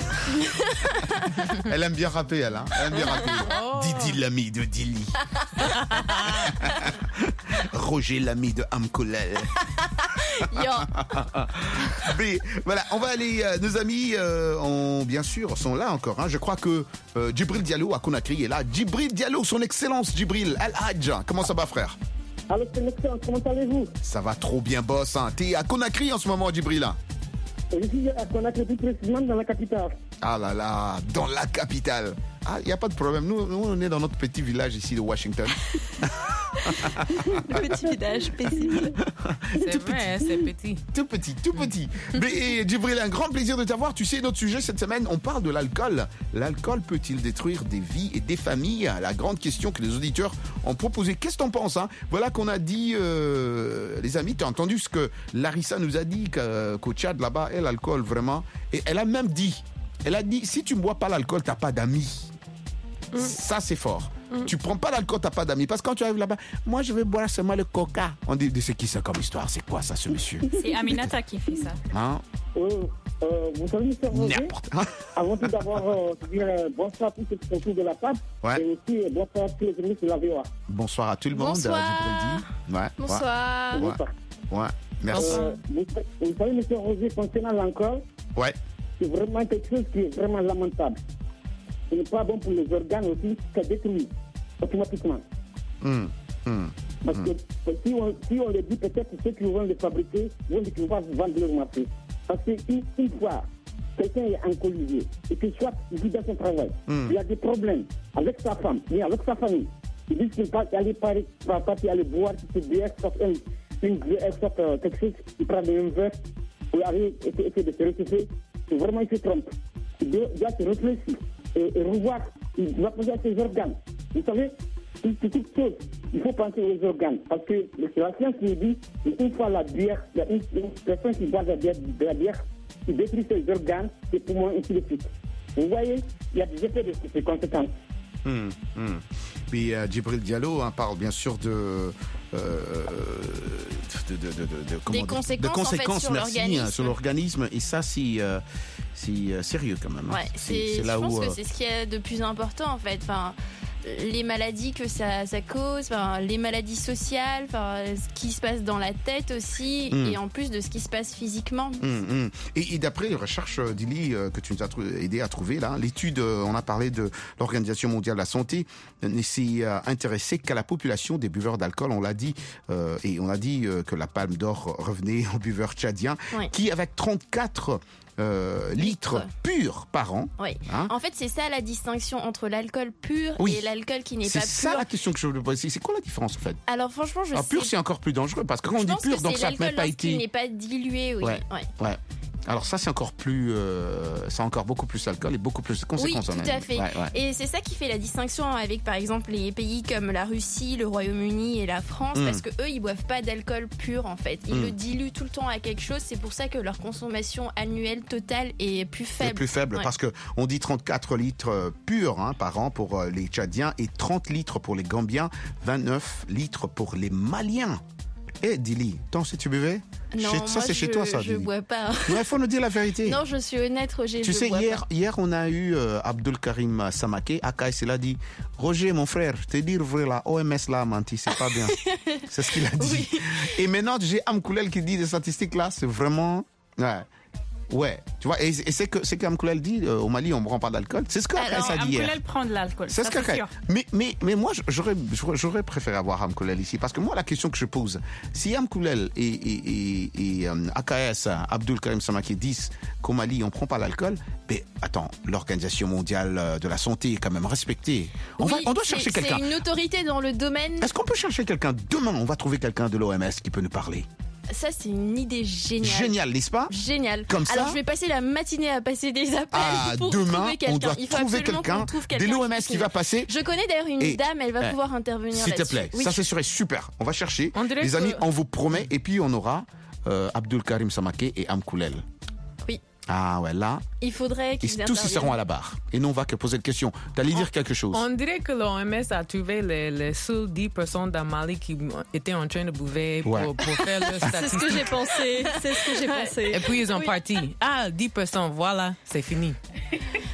Elle aime bien rapper, elle. Hein. Elle aime bien rapper. Oh. Didi, l'ami de Dilly. Roger, l'ami de Amkolel. Mais voilà, on va aller. Nos amis, bien sûr, sont là encore. Hein. Je crois que Djibril Diallo à Conakry est là. Djibril Diallo, son excellence Djibril Al-Hadj. Comment ça va, frère? Allô, c'est l'excellence, comment allez-vous? Ça va trop bien, boss. Hein. T'es à Conakry en ce moment, Djibril? Je suis à Conakry, plus précisément dans la capitale. Ah là là, dans la capitale. Ah, il n'y a pas de problème. Nous, on est dans notre petit village ici de Washington. Le petit village paisible. C'est vrai, c'est petit. Tout petit. Mais Djibril, un grand plaisir de t'avoir. Tu sais, notre sujet cette semaine, on parle de l'alcool. L'alcool peut-il détruire des vies et des familles? La grande question que les auditeurs ont posée. Qu'est-ce que t'en penses, hein? Voilà qu'on a dit, les amis, tu as entendu ce que Larissa nous a dit, qu'au Tchad, là-bas, et l'alcool, vraiment. Et elle a même dit, si tu ne bois pas l'alcool, t'as pas d'amis. Ça, c'est fort. Tu prends pas l'alcool, t'as pas d'amis. Parce que quand tu arrives là-bas, moi, je vais boire seulement le coca. On dit, c'est qui ça comme histoire? C'est quoi ça, ce monsieur? C'est Aminata qui fait ça. Hein? Vous savez, M. Roger, avant tout d'abord, dire bonsoir à tous ceux qui sont autour de la table. Ouais. Et aussi bonsoir à tous les amis de la VOA. Bonsoir à tout le monde. Bonsoir. Bonsoir. Ouais. Merci. Vous savez, M. Roger, concernant l'alcool, c'est vraiment quelque chose qui est vraiment lamentable. Ce n'est pas bon pour les organes aussi, ça détruit automatiquement. Parce que si on le dit, peut-être ceux qui vont le fabriquer vont dire qu'ils vont vendre leur marché. Parce qu'une fois, quelqu'un est alcoolisé et que soit il dit dans son travail, il a des problèmes avec sa femme, mais avec sa famille. Il dit qu'il va aller partir aller boire, qu'il se bière, quelque chose, il prend un verre, pour aller essayer de se réchauffer. C'est vraiment, il se trompe. Il doit se réfléchir et revoir. Il doit penser à ses organes. Vous savez, c'est toute chose. Il faut penser aux organes. Parce que c'est la science qui dit qu'une fois la bière, il y a une personne qui boit de la bière, qui détruit ses organes, ses poumons, et ainsi de suite. Vous voyez, il y a des effets de ces conséquences. Puis Djibril Diallo parle bien sûr de conséquences, merci, sur l'organisme. Et ça, c'est sérieux quand même. Ouais, je pense que c'est ce qui est de plus important en fait. Enfin, les maladies que ça cause, les maladies sociales, ce qui se passe dans la tête aussi, et en plus de ce qui se passe physiquement. Et d'après les recherches d'Ili que tu nous as aidé à trouver, là, l'étude, on a parlé de l'Organisation mondiale de la santé, ne s'est intéressée qu'à la population des buveurs d'alcool. On l'a dit, et on a dit que la palme d'or revenait aux buveurs tchadiens, qui avec 34 litres purs par an. Oui. Hein? En fait, c'est ça la distinction entre l'alcool pur et l'alcool qui n'est pas pur. C'est ça la question que je voulais poser. C'est quoi la différence en fait? Alors franchement, je sais. Pur, c'est encore plus dangereux parce que quand on dit pur, donc ça n'a même pas été. Qui n'est pas dilué. Oui. Ouais. Alors ça, c'est encore plus, ça a encore beaucoup plus d'alcool et beaucoup plus de conséquences. Oui, tout à fait. Et c'est ça qui fait la distinction avec, par exemple, les pays comme la Russie, le Royaume-Uni et la France, parce que eux, ils boivent pas d'alcool pur en fait. Ils le diluent tout le temps à quelque chose. C'est pour ça que leur consommation annuelle totale est plus faible. Plus faible, parce que on dit 34 litres purs par an pour les Tchadiens et 30 litres pour les Gambiens, 29 litres pour les Maliens. Dili, toi si tu buvais? Non, ça c'est chez toi ça. Je bois pas. Il faut nous dire la vérité. Non, je suis honnête, Roger. Tu sais, hier on a eu Abdul Karim Samaké, Akaïs, il a dit Roger, mon frère, te dire vrai la OMS là a menti, c'est pas bien. C'est ce qu'il a dit. Oui. Et maintenant j'ai Amkoulel qui dit des statistiques là, c'est vraiment. Ouais, tu vois, et c'est qu'Amkoulel dit au Mali on ne prend pas d'alcool. C'est ce qu'Akaïs a dit hier. Amkoulel prend de l'alcool. C'est ce qu'Akaïs. Mais moi j'aurais préféré avoir Amkoulel ici parce que moi la question que je pose, si Amkoulel et Akaïs, Abdul Karim Samaki disent qu'au Mali on ne prend pas l'alcool, mais attends, l'Organisation mondiale de la santé est quand même respectée. On doit chercher quelqu'un. C'est une autorité dans le domaine. Est-ce qu'on peut chercher quelqu'un demain? On va trouver quelqu'un de l'OMS qui peut nous parler. Ça, c'est une idée géniale. Génial, n'est-ce pas? Génial. Comme ça. Alors, je vais passer la matinée à passer des appels pour demain, trouver quelqu'un. On doit trouver quelqu'un de l'OMS qui va passer. Je connais d'ailleurs une dame, elle va pouvoir intervenir là-dessus. S'il te plaît, ça c'est sûr et super. On va chercher. Les amis, on vous promet. Et puis, on aura Abdul Karim Samaké et Amkoulel. Oui. Ah ouais, là. Il faudrait qu'ils tous ils seront à la barre. Et nous, on va que poser une question. T'allais dire quelque chose. On dirait que l'OMS a trouvé les seuls 10% d'un Mali qui étaient en train de bouffer pour faire le statistique. C'est ce que j'ai pensé. C'est ce que j'ai pensé. Et puis, ils ont parti. 10%, voilà, c'est fini.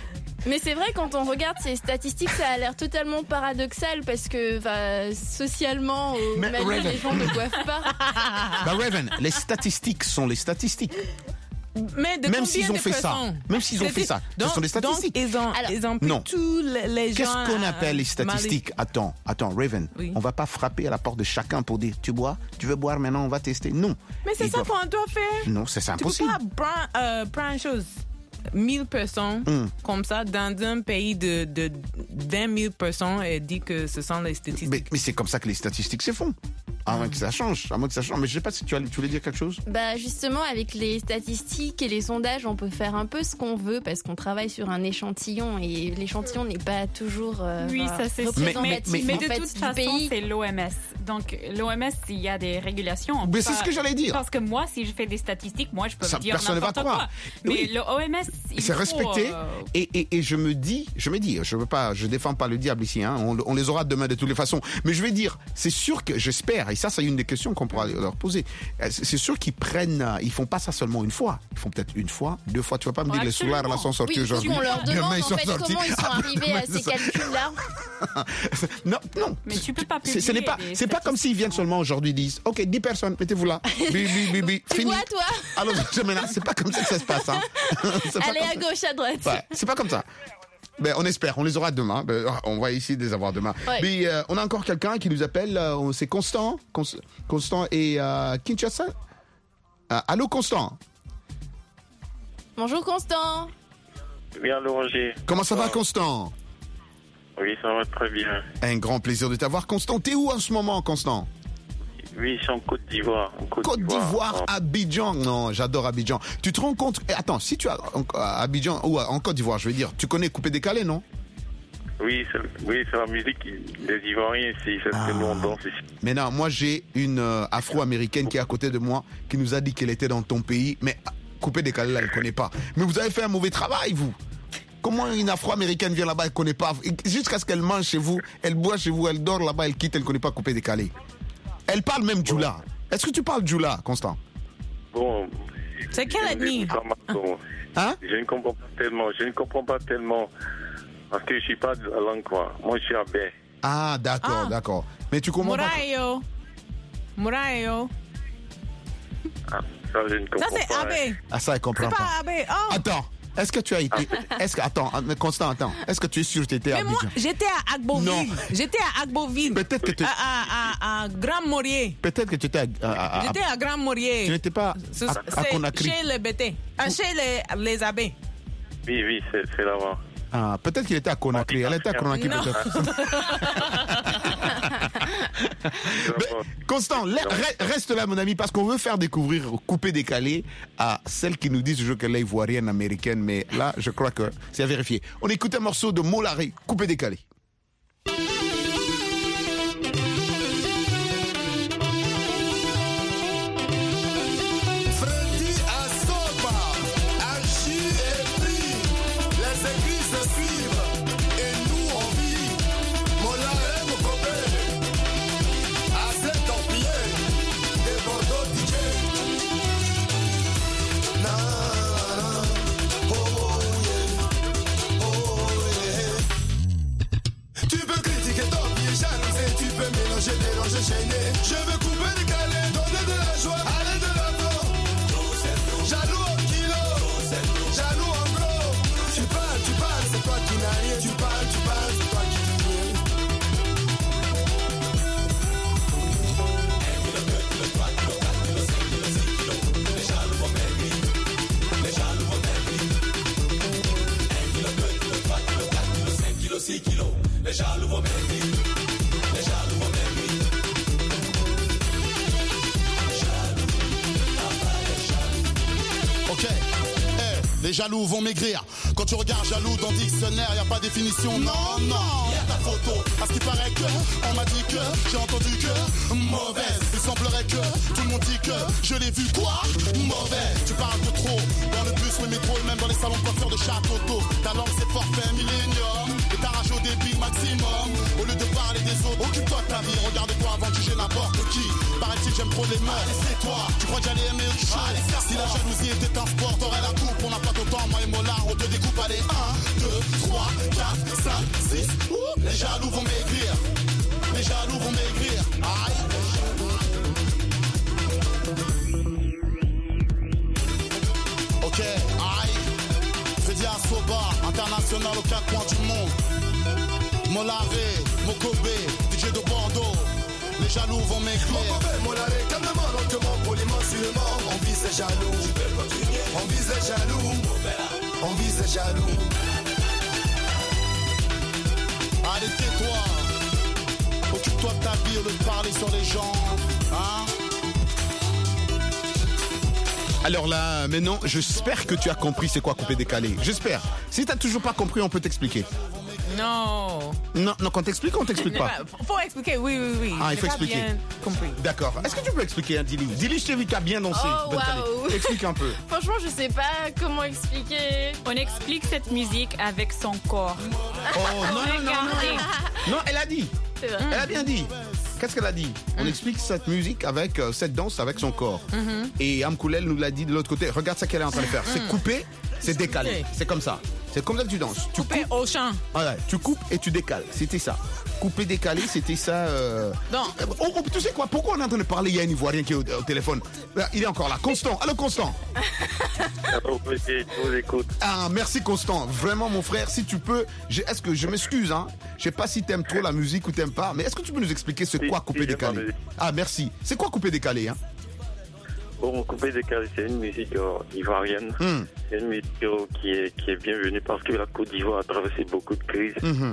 Mais c'est vrai, quand on regarde ces statistiques, ça a l'air totalement paradoxal parce que socialement, au Mali, les gens ne boivent pas. Raven, les statistiques sont les statistiques. Mais même s'ils ont fait ça, ce sont des statistiques. Donc ils ont pris tous les gens. Qu'est-ce qu'on appelle les statistiques? Attends, Raven, on va pas frapper à la porte de chacun pour dire tu veux boire maintenant, on va tester. Non. Mais c'est ça qu'on doit faire. Non, c'est impossible. Tu peux pas prendre une chose. 1000 personnes comme ça dans un pays de 20 000 personnes et dit que ce sont les statistiques. Mais c'est comme ça que les statistiques se font. À moins que ça change. Mais je sais pas si tu voulais dire quelque chose. Justement, avec les statistiques et les sondages, on peut faire un peu ce qu'on veut parce qu'on travaille sur un échantillon et l'échantillon n'est pas toujours ça c'est représentatif. Mais de toute façon, c'est l'OMS. Donc l'OMS, il y a des régulations. Mais c'est ce que j'allais dire. Parce que moi, si je fais des statistiques, moi, je peux me dire personne n'importe ne va quoi. Mais le OMS, c'est respecté. Et je me dis, je défends pas le diable ici. On les aura demain de toutes les façons. Mais je vais dire, c'est sûr que j'espère. Et ça, c'est une des questions qu'on pourra leur poser. C'est sûr qu'ils font pas ça seulement une fois. Ils font peut-être une fois, 2 fois. Tu vas pas me dire les soulards là sont sortis aujourd'hui. On leur demande comment ils sont arrivés à ces calculs-là. Non. Mais tu peux pas publier. C'est pas comme s'ils viennent seulement aujourd'hui, disent OK, 10 personnes, mettez-vous là. Fini. Tu vois, toi? Alors, c'est pas comme ça que ça se passe. Allez à gauche, à droite. Ouais, c'est pas comme ça. On espère, on les aura demain. On va essayer de les avoir demain. Ouais. Mais on a encore quelqu'un qui nous appelle. C'est Constant. Constant et Kinshasa. Allô, Constant. Bonjour, Constant. Oui, allô, Roger. Comment ça va, Constant? Oui, ça va très bien. Un grand plaisir de t'avoir, Constant. T'es où en ce moment, Constant? Oui, je suis en Côte d'Ivoire. Côte d'Ivoire, Abidjan. Non, j'adore Abidjan. Tu te rends compte... Attends, si tu as Abidjan ou en Côte d'Ivoire, je veux dire, tu connais Coupé Décalé, non? Oui, c'est la musique des Ivoiriens ici. C'est ce que nous on danse ici. Maintenant, moi, j'ai une Afro-Américaine qui est à côté de moi, qui nous a dit qu'elle était dans ton pays, mais Coupé Décalé, là, elle ne connaît pas. Mais vous avez fait un mauvais travail, vous. Comment une Afro-Américaine vient là-bas, elle ne connaît pas? Jusqu'à ce qu'elle mange chez vous, elle boit chez vous, elle dort là-bas, elle quitte, elle ne connaît pas Coupé Décalé. Elle parle même Djoula. Est-ce que tu parles Djoula, Constant? Bon. C'est quelle ethnie? Je ne comprends pas tellement. Parce que je ne suis pas de la langue, quoi. Moi, je suis abbé. Ah, d'accord. Mais tu comprends pas? Morayo. Ça, je ne comprends pas. Ça, c'est abbé. Ça, elle comprend pas. C'est pas abbé. Oh. Attends. Est-ce que tu as été... Attends, Constant, attends. Est-ce que tu es sûr que tu étais à Abidjan? Mais moi, j'étais à Agboville. Non. J'étais à Agboville. Peut-être que tu... À Grand Morier. Peut-être que tu étais à... J'étais à Grand Morier. Tu n'étais pas à Conakry. Chez les BT. Chez les abbés. Oui, c'est là-bas. Ah, peut-être qu'il était à Conakry. Elle était à Conakry, peut-être. Constant, reste là, mon ami, parce qu'on veut faire découvrir Coupé Décalé à celle qui nous dit toujours qu'elle est ivoirienne américaine, mais là, je crois que c'est à vérifier. On écoute un morceau de Molaré, Coupé Décalé. Je veux couper, décaler, donner de la joie, aller de l'avant. Jaloux au kilo, jaloux en gros. Tu parles, c'est toi qui n'as rien. Tu parles, c'est toi qui dis rien. Les jaloux vont m'aimer. Les jaloux vont m'aimer. 1 kilo, 2 kilo, 3 kilo, 4 kilo, 5 kilo, 6 kilo. Les jaloux vont m'aimer. Les jaloux vont m'aimer. Les jaloux vont maigrir. Quand tu regardes jaloux dans dictionnaire, y a pas définition. Non, y a ta photo. Parce qu'il paraît que, on m'a dit que, j'ai entendu que, mauvaise. Il semblerait que, tout le monde dit que, je l'ai vu quoi? Mauvais. Tu parles de trop. Dans le bus, le métro, et même dans les salons de coiffure de chaque auto. Ta langue c'est forfait millénium. Et ta rage au débit maximum. Au lieu de parler des autres, occupe-toi de ta vie. Regarde-toi avant de juger n'importe qui. Paraît-il, j'aime trop les meufs. C'est toi. Tu crois que j'allais aimer autre chose? Si la jalousie était un sport, t'aurais la coupe. On n'a pas d'autant, moi et Mollard, on te découpe. Allez, 1, 2, 3. jaloux vont maigrir. Les jaloux vont maigrir. Aïe. Ok, aïe. Freddy Asoba, international aux 4 coins du monde. Molaré, Mokobé, DJ de Bordeaux. Les jaloux vont maigrir. Mokobé, Molaré, calmement, lentement, poliment, sûrement. On vise les jaloux. On vise les jaloux. On vise les jaloux. Allez, tais-toi. Occupe-toi de ta vie au lieu de parler sur les gens. Hein? Alors là, maintenant, j'espère que tu as compris c'est quoi couper décalé. J'espère. Si t'as toujours pas compris, on peut t'expliquer. Non. Non, quand t'expliques, on t'explique pas. Faut expliquer, oui. Ah, il faut expliquer. Bien compris. D'accord. Est-ce que tu peux expliquer, Dili? Dili, je t'ai vu, tu as bien dansé. Oh, waouh. Explique un peu. Franchement, je sais pas comment expliquer. On explique cette musique avec son corps. Oh, non. Non, elle a dit. C'est vrai. Elle a bien dit. Qu'est-ce qu'elle a dit? On explique cette musique avec cette danse avec son corps. Et Amkoulel nous l'a dit de l'autre côté. Regarde ça qu'elle est en train de faire. C'est couper, c'est décaler. C'est comme ça. C'est comme ça que tu danses. Tu coupes au champ. Ouais, tu coupes et tu décales. C'était ça. Couper, décaler, c'était ça. Non. Tu sais quoi? Pourquoi on est en train de parler? Il y a un Ivoirien qui est au téléphone. Il est encore là. Constant. Allô, Constant. Je vous écoute. Ah, merci, Constant. Vraiment, mon frère, si tu peux. Est-ce que je m'excuse, hein? Je sais pas si t'aimes trop la musique ou t'aimes pas, mais est-ce que tu peux nous expliquer c'est quoi couper, décaler? Ah, merci. C'est quoi couper, décaler, hein? Bon, couper décalé, c'est une musique ivoirienne. C'est une musique qui est bienvenue parce que la Côte d'Ivoire a traversé beaucoup de crises.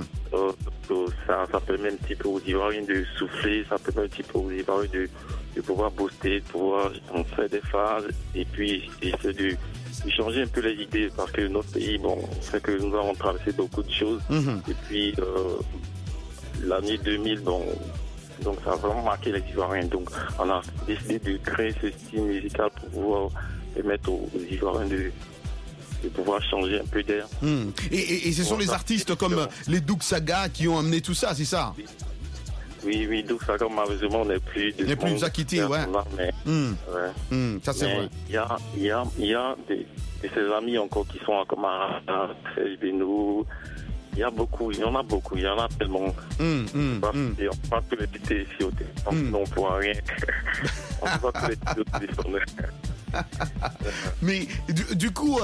Ça permet un petit peu aux Ivoiriens de souffler, ça permet un petit peu aux Ivoiriens de pouvoir booster, de pouvoir faire des phases et puis essayer de changer un peu les idées parce que notre pays, bon, c'est que nous avons traversé beaucoup de choses. Et puis, l'année 2000, bon... Donc ça a vraiment marqué les Ivoiriens. Donc on a décidé de créer ce style musical pour pouvoir permettre aux Ivoiriens de pouvoir changer un peu d'air. Et ce sont les artistes comme les Doug Saga qui ont amené tout ça, c'est ça? Oui, Doug Saga malheureusement n'est plus de nous a quittés, ouais. Ça c'est vrai. Il y a de ses amis encore qui sont comme Serge Benoît. Il y en a beaucoup, il y en a tellement. On ne peut pas tous les citer ici au téléphone, sinon on ne pourra rien. On ne peut pas tous les citer au téléphone. Mais du coup,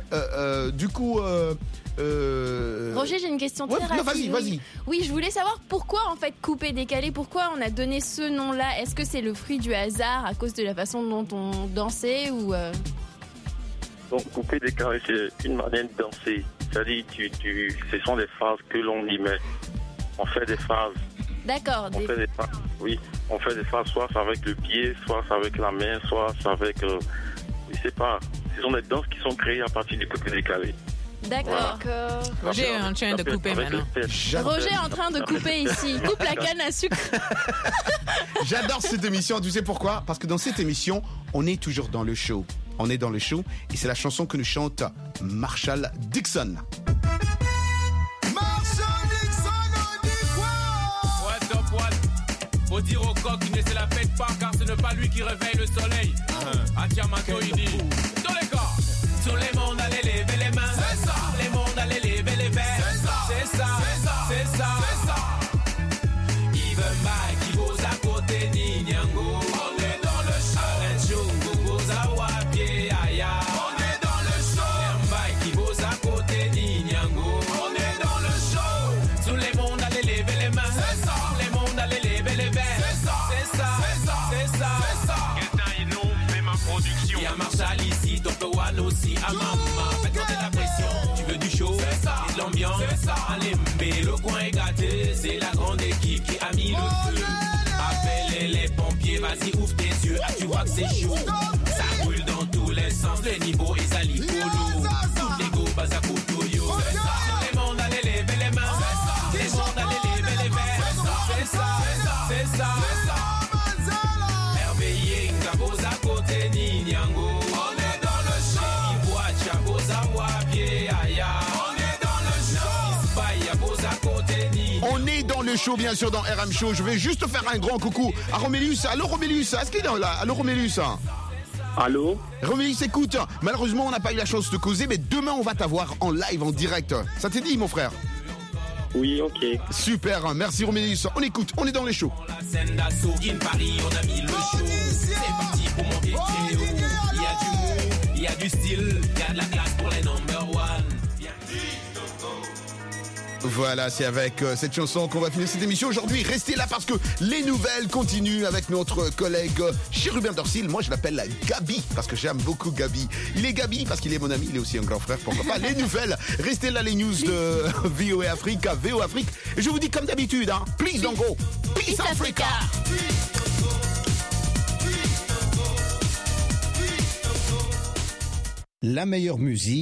Roger, j'ai une question très rapide. Vas-y. Oui, je voulais savoir pourquoi en fait couper décalé, pourquoi on a donné ce nom-là. Est-ce que c'est le fruit du hasard à cause de la façon dont on dansait ou Donc couper décalé, c'est une manière de danser. C'est-à-dire, ce sont des phases que l'on y met. On fait des phases. D'accord. On fait des phases, soit avec le pied, soit avec la main, soit avec... je sais pas. Ce sont des danses qui sont créées à partir du côté décalé. D'accord. Voilà. Roger est en train de couper maintenant. Roger est en train de couper ici. Coupe la canne à sucre. J'adore cette émission. Tu sais pourquoi? Parce que dans cette émission, on est toujours dans le show. On est dans le show et c'est la chanson que nous chante Marshall Dixon. Marshall Dixon, on dit quoi? What up, what? Faut dire au coq qu'il ne se la pète pas car ce n'est pas lui qui réveille le soleil. Atiamato, il dit dans les corps, tout le monde allait lever les mains. C'est ça. Tout le monde allait lever les verres. C'est ça. C'est ça. Il veut mal qui pose à côté Ninyango. On est dans le show. Arrête Chungo, pose à Wapie, Aya. On est dans le show. Mbaye qui pose à côté Ninyango. On est dans le show. Tout le monde allait lever les mains. C'est ça. Tout le monde allait lever les verres. C'est ça. C'est ça. Quelqu'un innove, fait ma production. Il y a Marshall ici, donc le one aussi. À maman, faites monter la pression. Tu veux du show, c'est de l'ambiance. Allez, le coin est gâté. C'est la grande équipe qui a mis le feu. Appelez les pompiers, vas-y, ouvre tes yeux. Ah, tu vois que c'est chaud. Ça brûle dans tous les sens. Le niveau est sali polo. Toutes les go, bas à Kotoyo. Tout le monde allait lever les mains. Tout le monde allait lever les verres. C'est ça. Merveilleux, Gabos à côté Ninyango. On est dans le show. Ivoire, Chabos à Wapie, Aya. On est dans le show. Ispaïa, Bos à côté Ninyango. On est dans le show, bien sûr, dans RM Show. Je vais juste faire un grand coucou à Romélius. Allô, Romélius, est-ce qu'il est là? Allô, Romélius. Allô? Romélius, écoute, malheureusement, on n'a pas eu la chance de causer, mais demain, on va t'avoir en live, en direct. Ça t'est dit, mon frère? Oui, ok. Super, merci Romulus. On écoute, on est dans les shows. La scène d'assaut, in Paris, on a mis le show. C'est parti pour monter Théo. Il y a du mot, il y a du style, il y a de la classe pour les number one. Voilà, c'est avec cette chanson qu'on va finir cette émission aujourd'hui. Restez là parce que les nouvelles continuent avec notre collègue Chérubin Dorsil. Moi, je l'appelle Gabi parce que j'aime beaucoup Gabi. Il est Gabi parce qu'il est mon ami, il est aussi un grand frère. Pourquoi pas les nouvelles. Restez là, les news de VOA Afrique, VO Afrique. Et je vous dis comme d'habitude, hein, please don't go. Peace Africa. La meilleure musique.